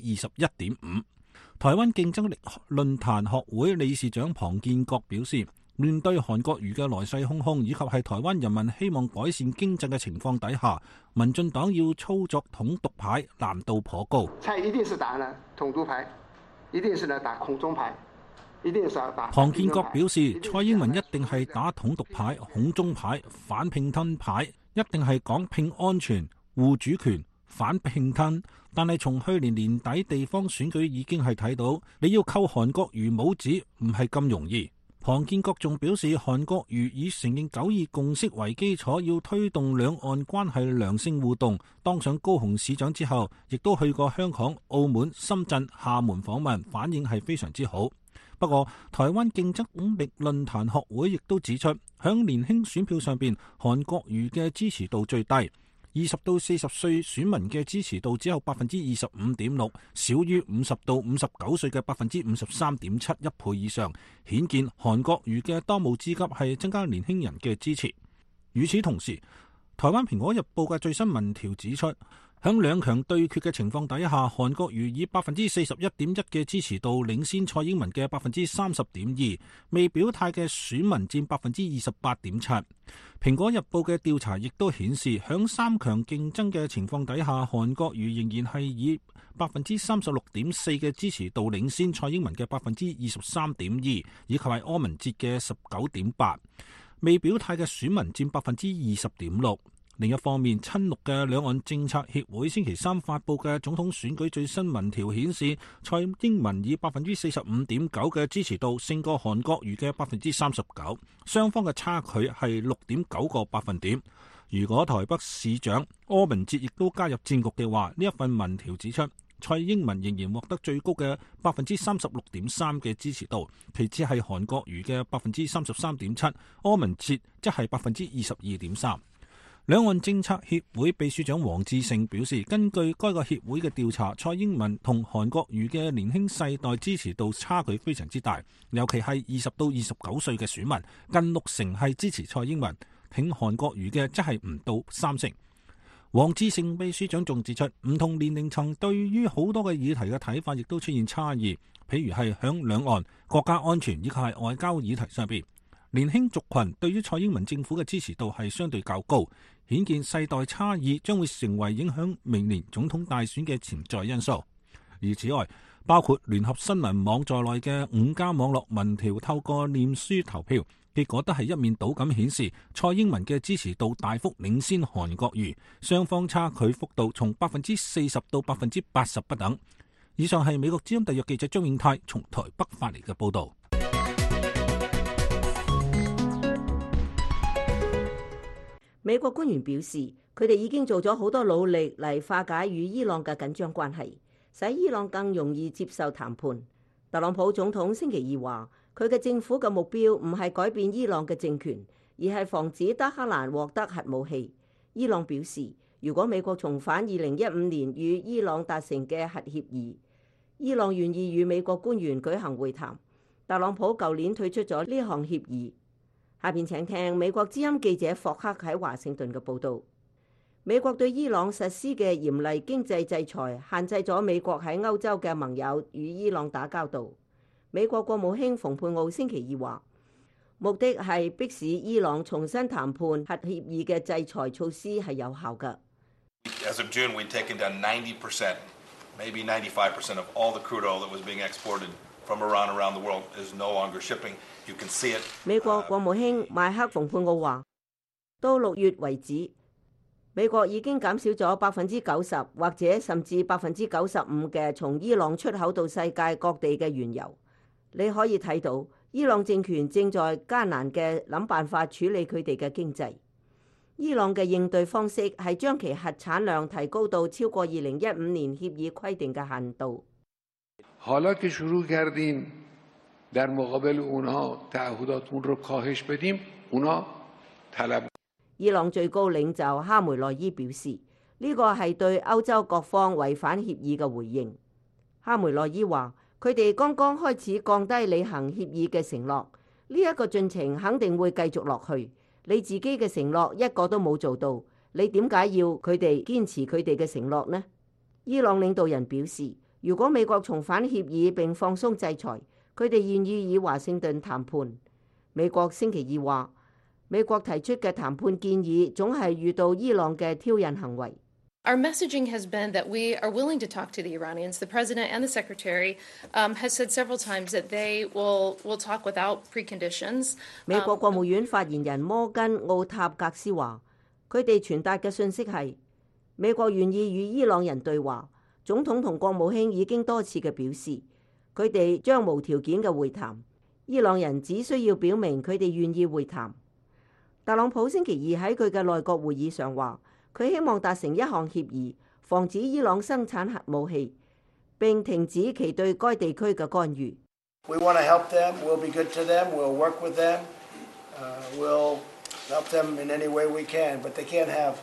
21.5%。台灣競爭力論壇學會理事長龐建國表示，面對韓國瑜嘅來勢洶洶，以及係台灣人民希望改善經濟嘅情況底下，民進黨要操作統獨牌難度頗高。
蔡一定是打呢統獨牌，一定是呢打空中牌，一定是要打。
龐建國表示，蔡英文一定係打統獨牌、恐中牌、反併吞牌，一定係講拼安全、護主權、反併吞。但係從去年年底地方選舉已經係睇到，你要扣韓國瑜帽子唔係咁容易。龐建國仲表示，韓國瑜以承認9·2共識為基礎，要推動兩岸關係良性互動。當上高雄市長之後，亦都去過香港、澳門、深圳、廈門訪問，反應係非常之好。不過，台灣競爭力論壇學會亦都指出，響年輕選票上邊，韓國瑜嘅支持度最低。20到40歲選民嘅支持度只有25.6%，少於50到59歲嘅53.7%，一倍以上，顯見韓國瑜嘅當務之急係增加年輕人嘅支持。與此同時，台灣蘋果日報嘅最新民調指出，響兩強對決嘅情況底下，韓國瑜以41.1%嘅支持度領先蔡英文嘅30.2%，未表態嘅選民佔28.7%。蘋果日報嘅調查亦都顯示，響三強競爭嘅情況底下，韓國瑜仍然係以36.4%嘅支持度領先蔡英文嘅23.2%，以及係柯文哲嘅19.8%。未表態嘅選民佔20.6%。另一方面，親綠嘅兩岸政策協會星期三發佈嘅總統選舉最新民調顯示，蔡英文以45.9%嘅支持度勝過韓國瑜嘅39%，雙方嘅差距係6.9個百分點。如果台北市長柯文哲亦都加入戰局嘅話，呢一份民調指出，蔡英文仍然獲得最高嘅36.3%嘅支持度，其次係韓國瑜嘅33.7%，柯文哲則係22.3%。兩岸政策協會秘書長黃志勝表示，根據該個協會嘅調查，蔡英文同韓國瑜嘅年輕世代支持度差距非常之大，尤其係20到29歲嘅選民，近60%係支持蔡英文，挺韓國瑜嘅則係唔到30%。黃志勝秘書長仲指出，唔同年齡層對於好多嘅議題嘅睇法亦都出現差異，譬如係響兩岸、國家安全以及係外交議題上邊，年輕族群對於蔡英文政府嘅支持度係相對較高，顯見世代差異將會成為影響明年總統大選嘅潛在因素。而此外，包括聯合新聞網在內嘅5家網絡民調透過臉書投票，結果都係一面倒咁顯示蔡英文嘅支持度大幅領先韓國瑜，雙方差距幅度從40%到80%不等。以上係美國之音特約記者張永泰從台北發嚟嘅報導。
美國官員表示，佢哋已經做咗好多努力嚟化解與伊朗嘅緊張關係，使伊朗更容易接受談判。特朗普總統星期二話，
佢嘅政府嘅目標唔係改變伊朗嘅政權，而係防止德黑蘭獲得核武器。伊朗表示，如果美國重返2015年與伊朗達成嘅核協議，伊朗願意與美國官員舉行會談。特朗普舊年退出咗呢項協議。下邊請聽美國之音記者霍克喺華盛頓嘅報導。美國對伊朗實施嘅嚴厲經濟制裁，限制咗美國喺歐洲嘅盟友與伊朗打交道。美國國務卿蓬佩奧星期二話，目的係迫使伊朗重新談判核協議嘅制裁措施係有效嘅。
As of June, we'd taken down 90%, maybe 95% of all the crude oil that was being exported from Iran around the world is no longer shipping. You can see it.
美國國務卿邁克蓬佩奧話，到6月為止，美國已經減少咗90%或者甚至95%嘅從伊朗出口到世界各地嘅原油。你可以睇到，伊朗政權正在艱難嘅諗辦法處理佢哋嘅經濟。伊朗嘅應對方式係將其核產量提高到超過2015年協議規定嘅限度。
حالا که شروع کردیم در مقابل اونها تعهداتمون رو کاهش بدیم اونها طلب。
伊朗最高領袖哈梅內伊表示，呢個係對歐洲各方違反協議嘅回應。哈梅內伊話，佢哋剛剛開始降低履行協議嘅承諾，呢一個進程肯定會繼續落去。你自己嘅承諾一個都冇做到，你點解要佢哋堅持佢哋嘅承諾呢？伊朗領導人表示，如果美國重返協議並放鬆制裁，佢哋願意與華盛頓談判。美國星期二話，美國提出嘅談判建議總係遇到伊朗嘅挑釁行為。
Our messaging has been that we are willing to talk to the Iranians. The president and the secretary has said several times that they will talk without preconditions.
美國國務院發言人摩根奧塔格斯話，佢哋傳達嘅信息係美國願意與伊朗人對話。總統同國務卿已經多次嘅表示，佢哋將無條件嘅會談。伊朗人只需要表明佢哋願意會談。特朗普星期二喺佢嘅內閣會議上話，佢希望達成一項協議，防止伊朗生產核武器，並停止其對該地區嘅干預。
We want to help them. We'll be good to them. We'll work with them. We'll help them in any way we can, but they can't have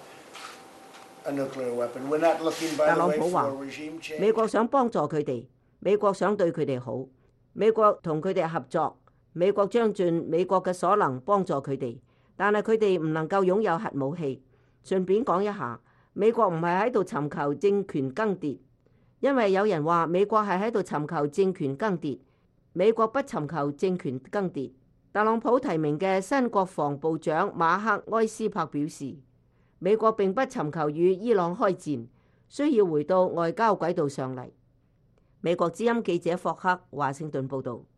a nuclear weapon. We're not looking, by the way, for a regime change.
美國想幫助佢哋，美國想對佢哋好，美國同佢哋合作，美國將盡美國嘅所能幫助佢哋，但係佢哋唔能夠擁有核武器。順便講一下，美國唔係喺度尋求政權更迭，因為有人話美國係喺度尋求政權更迭，美國不尋求政權更迭。特朗普提名嘅新國防部長馬克埃斯珀表示，美國並不尋求與伊朗開戰，需要回到外交軌道上嚟。美國之音記者霍克華盛頓報導。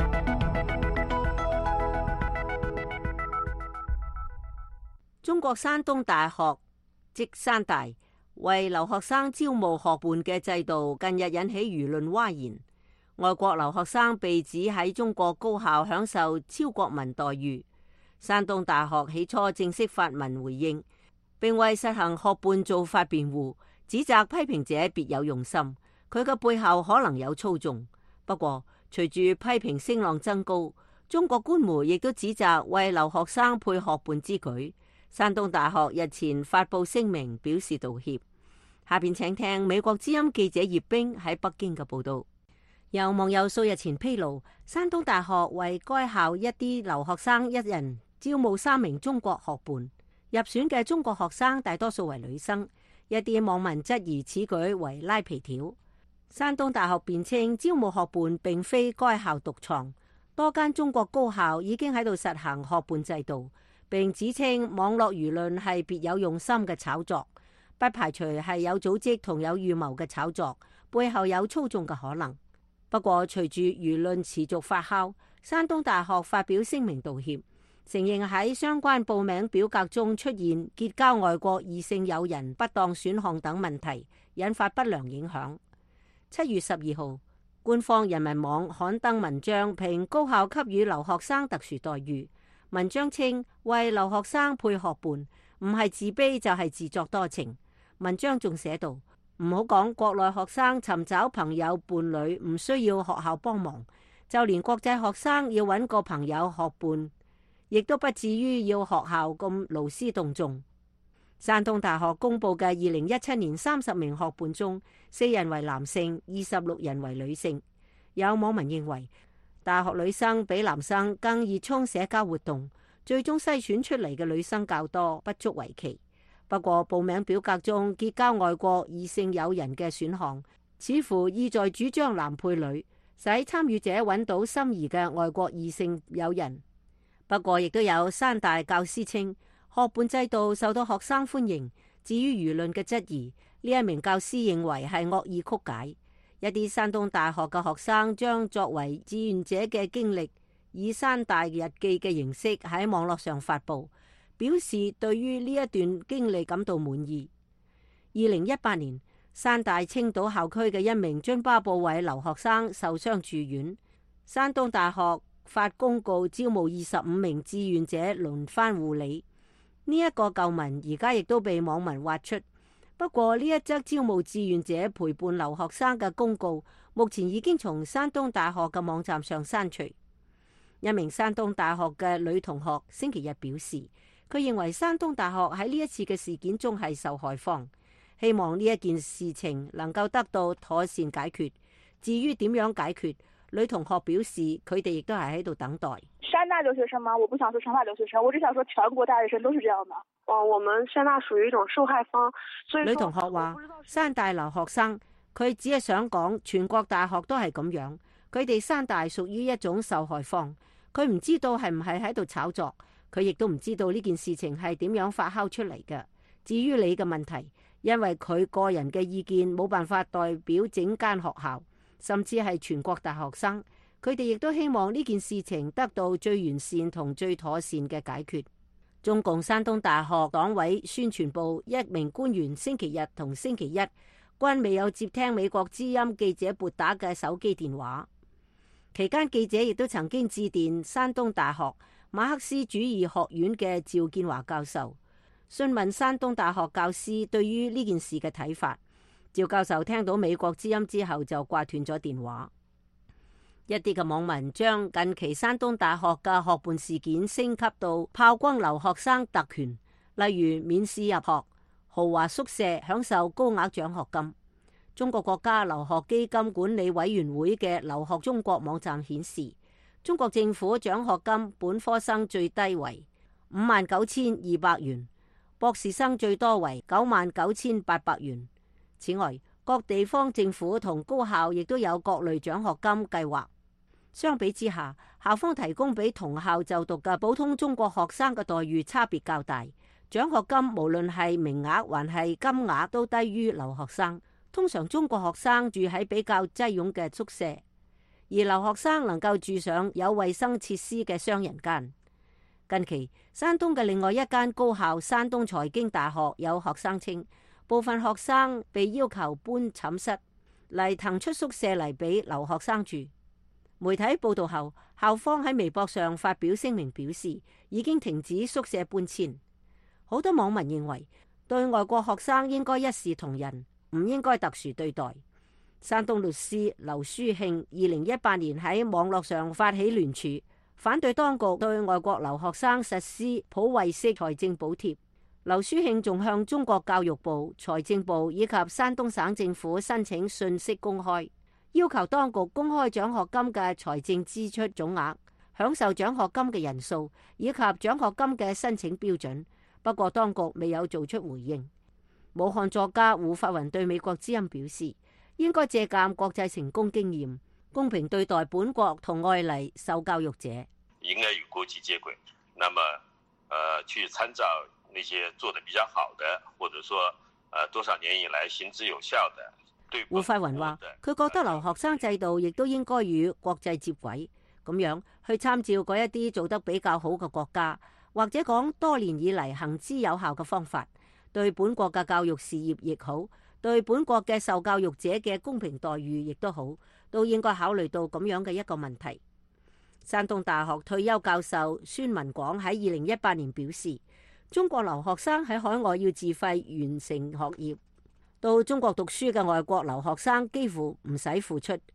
中國山東大學即山大為留學生招募學伴嘅制度近日引起輿論譁然，外國留學生被指喺中國高校享受超國民待遇。山東大學起初正式發文回應，並為實行學伴做法辯護，指責批評者別有用心，佢嘅背後可能有操縱。不過隨住批評聲浪增高，中國官媒亦都指責為留學生配學伴之舉。山東大學日前發布聲明表示道歉。下邊請聽美國之音記者葉冰喺北京嘅報道。有網友數日前披露，山東大學為該校一啲留學生一人招募3名中國學伴，入選嘅中國學生大多數為女生。一啲網民質疑此舉為拉皮條。山東大學辯稱招募學伴並非該校獨創，多間中國高校已經喺度實行學伴制度，並指稱網絡輿論係別有用心嘅炒作，不排除係有組織同有預謀嘅炒作，背後有操縱嘅可能。不過隨住輿論持續發酵，山東大學發表聲明道歉，承認喺相關報名表格中出現結交外國異性友人不當選項等問題，引發不良影響。7月12號，官方人民網刊登文章評高校給予留學生特殊待遇。文章稱為留學生配學伴，唔係自卑就係自作多情。文章仲寫道，唔好講國內學生尋找朋友伴侶唔需要學校幫忙，
就連國際學生要揾個朋友學伴，亦都不至於要學校咁勞師動眾。山東大學公佈嘅2017年30名學伴中，4人為男性，26人為女性。有網民認為，大學女生比男生更熱衷社交活動，最終篩選出嚟嘅女生較多，不足為奇。不過報名表格中結交外國異性友人嘅選項，似乎意在主張男配女，使參與者揾到心儀嘅外國異性友人。不過亦都有山大教師稱，學伴制度受到學生歡迎。至於輿論嘅質疑，呢一名教師認為係惡意曲解。一啲山東大學嘅學生將作為志願者嘅經歷，以山大日記嘅形式喺網絡上發布，表示對於呢一段經歷感到滿意。2018年，山大青島校區嘅一名津巴布韋留學生受傷住院，山東大學發公告招募25名志願者輪番護理。呢一個舊聞而家亦都被網民挖出。不過呢一則招募志願者陪伴留學生嘅公告，目前已經從山東大學嘅網站上刪除。一名山東大學嘅女同學星期日表示，佢認為山東大學喺呢一次嘅事件中係受害方，希望呢一件事情能夠得到妥善解決。至於點樣解決，女同學表示佢哋亦都係喺度等待。
山大留學生嗎？我不想說長大留學生，我只想說全國大學生都是這樣的。我們山大屬於一種受害方，所以
女同學話山大留學生，佢只係想講全國大學都係咁樣，佢哋山大屬於一種受害方。佢唔知道係唔係喺度炒作，佢亦都唔知道呢件事情係點樣發酵出嚟嘅。至於你嘅問題，因為佢個人嘅意見冇辦法代表整間學校，甚至係全國大學生，佢哋亦都希望呢件事情得到最完善同最妥善嘅解決。中共山東大學黨委宣傳部一名官員星期日同星期一均未有接聽美國之音記者撥打嘅手機電話。期間記者亦都曾經致電山東大學馬克思主義學院嘅趙建華教授，詢問山東大學教師對於呢件事嘅睇法。趙教授聽到美國之音之後就掛斷咗電話。一啲嘅網民將近期山東大學嘅學伴事件升級到炮轟留學生特權，例如免試入學、豪華宿舍、享受高額獎學金。中國國家留學基金管理委員會嘅留學中國網站顯示，中國政府獎學金本科生最低為59,200元，博士生最多為99,800元。此外，各地方政府同高校亦都有各類獎學金計劃。相比之下，校方提供俾同校就讀嘅普通中國學生嘅待遇差別較大，獎學金無論係名額還係金額都低於留學生。通常中國學生住喺比較擠擁嘅宿舍，而留學生能夠住上有衛生設施嘅雙人間。近期，山東嘅另外一間高校山東財經大學有學生稱，部分學生被要求搬寢室嚟騰出宿舍嚟俾留學生住。媒體報道後，校方喺微博上發表聲明表示，已經停止宿舍搬遷。好多網民認為，對外國學生應該一視同仁，唔應該特殊對待。山東律師劉書慶2018年喺網絡上發起聯署，反對當局對外國留學生實施普惠式財政補貼。劉書慶仲向中國教育部、財政部以及山東省政府申請信息公開，要求當局公開獎學金嘅財政支出總額、享受獎學金嘅人數以及獎學金嘅申請標準。不過當局未有做出回應。武漢作家胡發雲對美國之音表示，應該借鑒國際成功經驗，公平對待本國同外嚟受教育者。
應該與國際接軌，那麼去參照那些做得比較好的，或者說多少年以來行之有效的。
胡發雲話，佢覺得留學生制度亦都應該與國際接軌，咁樣去參照嗰一啲做得比較好嘅國家，或者講多年以嚟行之有效嘅方法，對本國嘅教育事業亦好，對本國嘅受教育者嘅公平待遇亦都好，都應該考慮到咁樣嘅一個問題。山東大學退休教授孫文廣喺2018年表示，中國留學生喺海外要自費完成學業，到中國讀書嘅外國留學生幾乎唔使付出。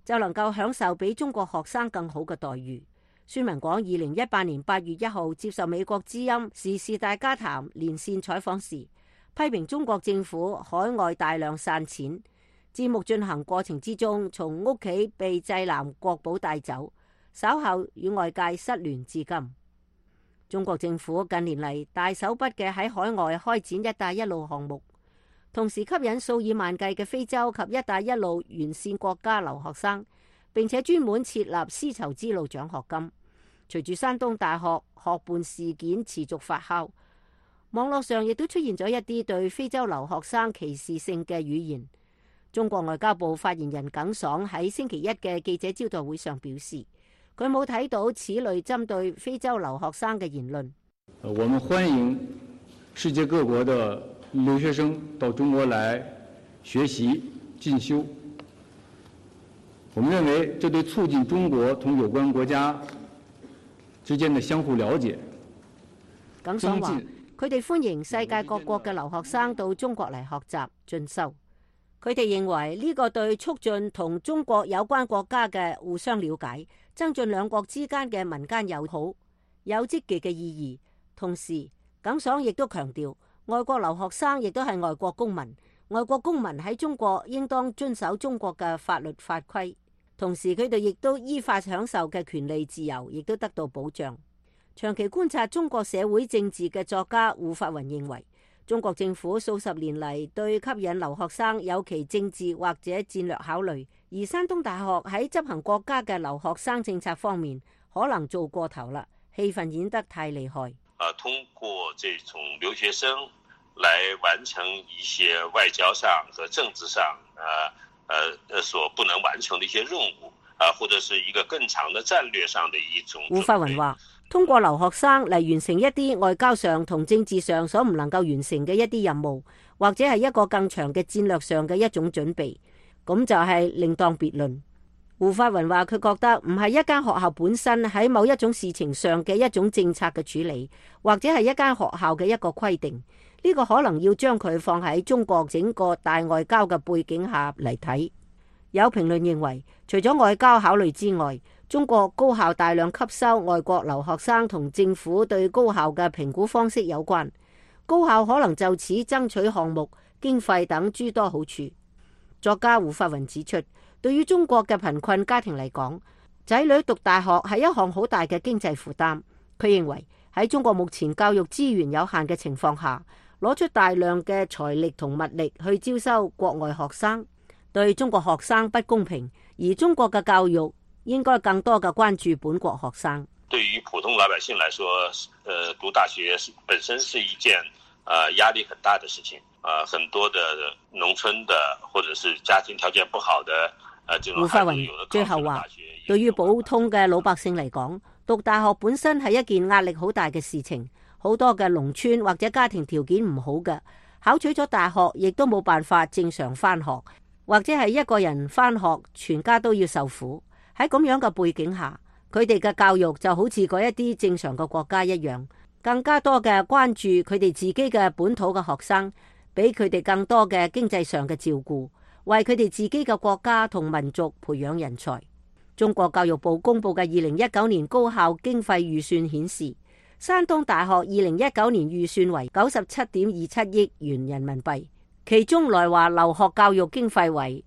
就能夠享受比中國學生更好嘅待遇。孫文廣2018年8月1號接受美國之音時事大家談連線採訪時，批評中國政府海外大量散錢，節目進行過程之中，從屋企被濟南國寶帶走，稍後與外界失聯至今。中國政府近年嚟大手筆嘅喺海外開展一帶一路項目，同時吸引數以萬計嘅非洲及一帶一路沿線國家留學生，並且專門設立絲綢之路獎學金。隨住山東大學學伴事件持續發酵，網絡上亦都出現咗一啲對非洲留學生歧視性嘅語言。中國外交部發言人耿爽喺星期一嘅記者招待會上表示，佢冇睇到此類針對非洲留學生嘅言論。
我們歡迎世界各國的留學生到中國來學習進修。我們認為這對促進中國同有關國家之間的相互了解。
耿爽話，佢哋歡迎世界各國嘅留學生到中國嚟學習進修。佢哋認為呢個對促進同中國有關國家嘅互相了解，增進兩國之間嘅民間友好，有積極嘅意義。同時，耿爽亦都強調，外國留學生亦都係外國公民，外國公民喺中國應當遵守中國嘅法律法規。同時，佢哋亦都依法享受嘅權利自由，亦都得到保障。長期觀察中國社會政治嘅作家胡發雲認為，中國政府數十年嚟對吸引留學生有其政治或者戰略考慮，而山東大學喺執行國家嘅留學生政策方面可能做過頭啦，氣氛演得太厲害。
通過這種留學生來完成一些外交上和政治上所不能完成的一些任務，或者是一個更長的戰略上的一種。
胡發雲話，通過留學生嚟完成一啲外交上同政治上所唔能夠完成嘅一啲任務，或者係一個更長嘅戰略上嘅一種準備，咁就係另當別論。胡發雲話，佢覺得唔係一間學校本身喺某一種事情上嘅一種政策嘅處理，或者係一間學校嘅一個規定。呢個可能要將佢放喺中國整個大外交嘅背景下嚟睇。有評論認為，除咗外交考慮之外，中國高校大量吸收外國留學生同政府對高校嘅評估方式有關。高校可能就此爭取項目、經費等諸多好處。作家胡發雲指出，對於中國嘅貧困家庭嚟講，仔女讀大學係一項好大嘅經濟負擔。佢認為喺中國目前教育資源有限嘅情況下，攞出大量嘅財力同物力去招收國外學生，對中國學生不公平。而中國嘅教育應該更多嘅關注本國學生。
對於普通老百姓來說，讀大學本身是一件壓力很大的事情。很多的農村的或者是家庭條件不好的這種。
胡發雲最後話，對於普通嘅老百姓嚟講，讀大學本身係一件壓力好大嘅事情。好多嘅農村或者家庭條件唔好嘅，考取咗大學亦都冇辦法正常返學，或者係一個人返學，全家都要受苦。喺咁樣嘅背景下，佢哋嘅教育就好似嗰一啲正常嘅國家一樣，更加多嘅關注佢哋自己嘅本土嘅學生，俾佢哋更多嘅經濟上嘅照顧，為佢哋自己嘅國家同民族培養人才。中國教育部公布嘅2019年高校經費預算顯示，山東大學2019年預算為97.27億元人民幣，其中來華留學教育經費為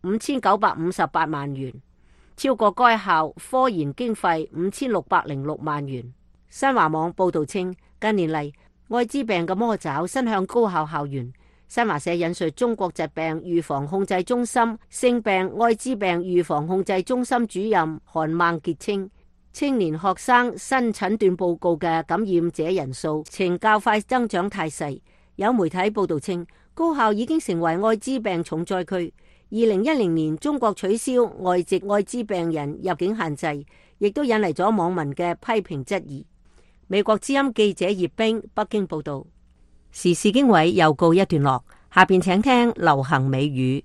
5958萬元，超過該校科研經費5606萬元。新華網報道稱，近年嚟艾滋病嘅魔爪伸向高校校園。新華社引述中國疾病預防控制中心性病艾滋病預防控制中心主任韓孟傑稱，青年學生新診斷報告嘅感染者人數呈較快增長態勢。有媒體報道稱，高校已經成為艾滋病重災區。2010年中國取消外籍艾滋病人入境限制，亦都引嚟咗網民嘅批評質疑。美國之音記者葉冰北京報道。時事經緯又告一段落，下邊請聽流行美語。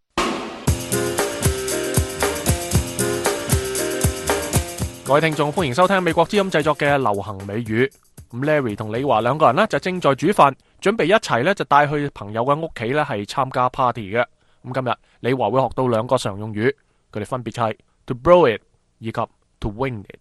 各位聽眾，歡迎收聽美國之音製作嘅流行美語。咁 Larry 同李華兩個人呢，就正在煮飯，準備一齊呢，就帶去朋友嘅屋企呢，係參加 party 嘅。咁今日李華會學到兩個常用語，佢哋分別係 to blow it 以及 to wing it。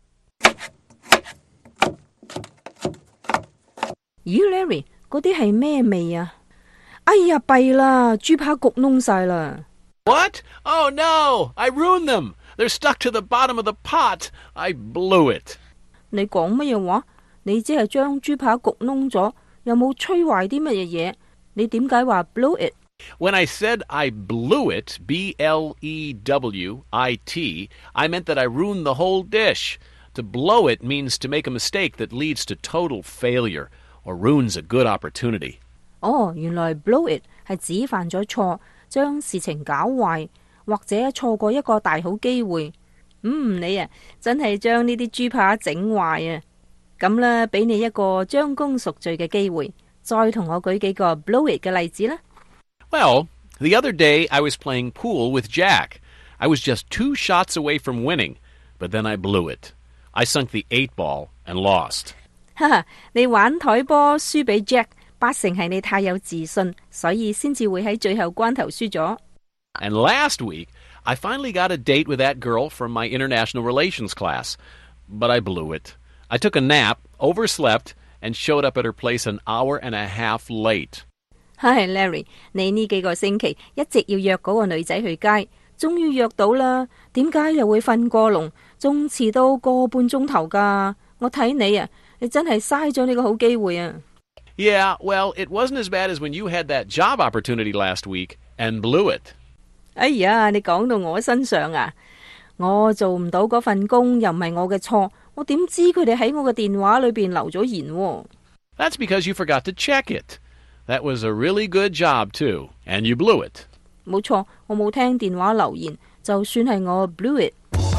咦 ，Larry， 嗰啲係咩味啊？哎呀，弊啦，豬扒焗燶晒啦！
What? Oh no! I ruined them. They're stuck to the bottom of the pot. I blew it.
你講乜嘢話？你只係將豬扒焗燶咗，又冇吹壞啲乜嘢嘢。你點解話 blow it？
When I said I blew it, B-L-E-W-I-T, I meant that I ruined the whole dish. To blow it means to make a mistake that leads to total failure or ruins a good opportunity.
哦，原來 blow it 係指犯咗錯，將事情搞壞，或者錯過一個大好機會。你啊，真係將呢啲豬扒整壞啊！咁啦，俾你一個將功贖罪嘅機會，再同我舉幾個 blow it 嘅例子啦。
Well, the other day I was playing pool with Jack. I was just 2 shots away from winning, but then I blew it. I sunk the 8 ball and lost.
哈哈，你玩台波輸俾 Jack， 8成係你太有自信，所以先至會喺最後關頭輸咗。
And last week, I finally got a date with that girl from my international relations class, but I blew it. I took a nap, overslept, and showed up at her place an hour and a half late.
係 Larry， 你呢幾個星期一直要約嗰個女仔去街，終於約到啦，點解又會瞓過籠，仲遲到個半鐘頭㗎？我睇你啊，你真係嘥咗呢個好機會啊！
Yeah, well, it wasn't as bad as when you had that job opportunity last week and blew it.
哎呀，你講到我身上啊！我做唔到嗰份工又唔係我嘅錯，我點知佢哋喺我嘅電話裏邊留咗言喎？
That's because you forgot to check it. That was a really good job, too, and you blew it.
冇錯，我冇聽電話留言，就算係我 blew it。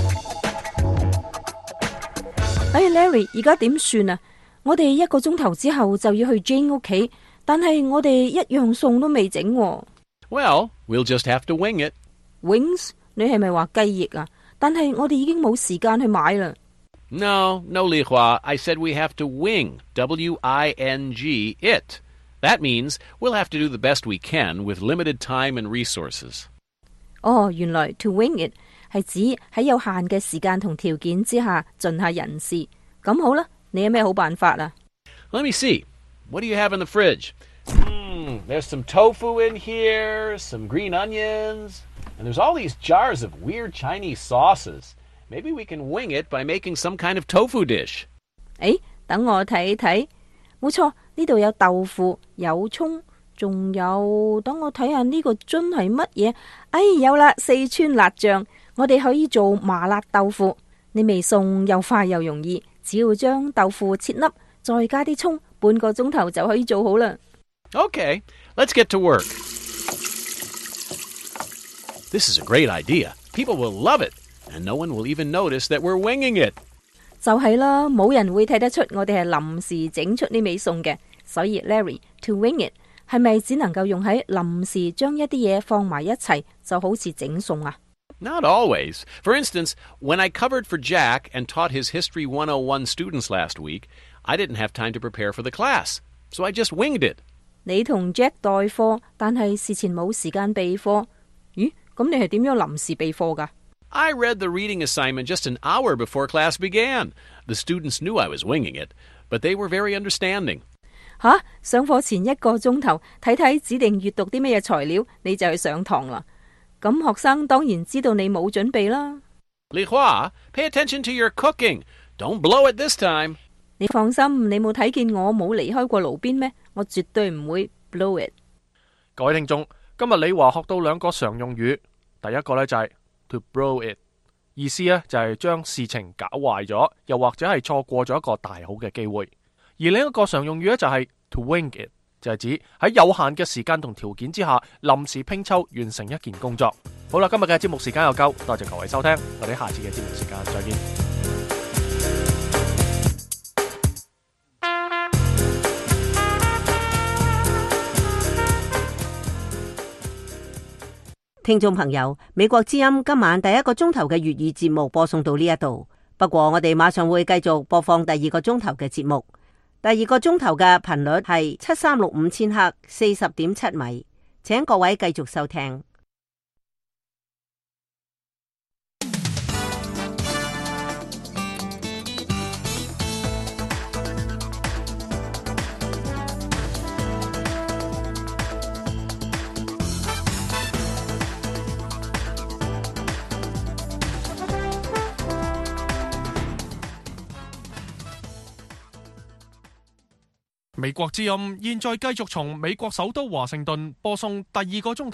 哎 ，Larry， 而家點算啊？我哋1個鐘頭之後就要去 Jane 屋企，但係我哋一樣餸都未整喎。
Well, we'll just have to wing it.
Wings？ 你係咪話雞翼啊？但係我哋已經冇時間去買啦。
No, Li Hua. I said we have to wing, W-I-N-G, it. That means we'll have to do the best we can with limited time and resources.
哦，原來 to wing it 係指喺有限嘅時間同條件之下盡下人事。咁好啦，你有咩好辦法啊？
Let me see. What do you have in the fridge? There's some tofu in here, some green onions, and there's all these jars of weird Chinese sauces. Maybe we can wing it by making some kind of tofu dish.
誒，等我睇睇。冇錯，呢度有豆腐，有葱，仲有，等我睇下呢個樽係乜嘢？哎，有啦，四川辣醬，我哋可以做麻辣豆腐。你味餸又快又容易，只要將豆腐切粒，再加啲葱，半個鐘頭就可以做好啦。
Okay, let's get to work. This is a great idea. People will love it, and no one will even notice that we're winging it.
就係啦，冇人會睇得出我哋係臨時整出呢味餸嘅，所以 Larry to wing it 係咪只能夠用喺臨時將一啲嘢放埋一齊，就好似整餸啊？
Not always. For instance, when I covered for Jack and taught his History 101 students last week, I didn't have time to prepare for the class, so I just winged it.
你同 Jack 代課，但係事前冇時間備課。咦，咁你係點樣臨時備課㗎
？I read the reading assignment just an hour before class began. The students knew I was winging it, but they were very understanding.
吓，上課前1個鐘頭睇睇指定閱讀啲咩材料，你就去上堂啦。咁學生當然知道你冇準備啦。
Li Hua, pay attention to your cooking. Don't blow it this time.
你放心，你冇睇見我冇離開過爐邊咩？我絕對唔會 blow it。
各位聽眾，今日李華學到2個常用語，第一個呢就係to blow it， 意思呢就係將事情搞壞咗，又或者係錯過咗一個大好嘅機會。而另一個常用語呢就係 to wing it， 就係指喺有限嘅時間同條件之下，臨時拼湊完成一件工作。好啦，今日嘅節目時間又夠，多謝各位收聽，我哋下次嘅節目時間再見。
聽眾朋友，美國之音今晚第1個鐘頭嘅粵語節目播送到呢一度，不過我哋馬上會繼續播放第2個鐘頭嘅節目。第2個鐘頭嘅頻率係7365千赫，40.7米，請各位繼續收聽。
美國之音現在繼續從美國首都華盛頓播送第2個鐘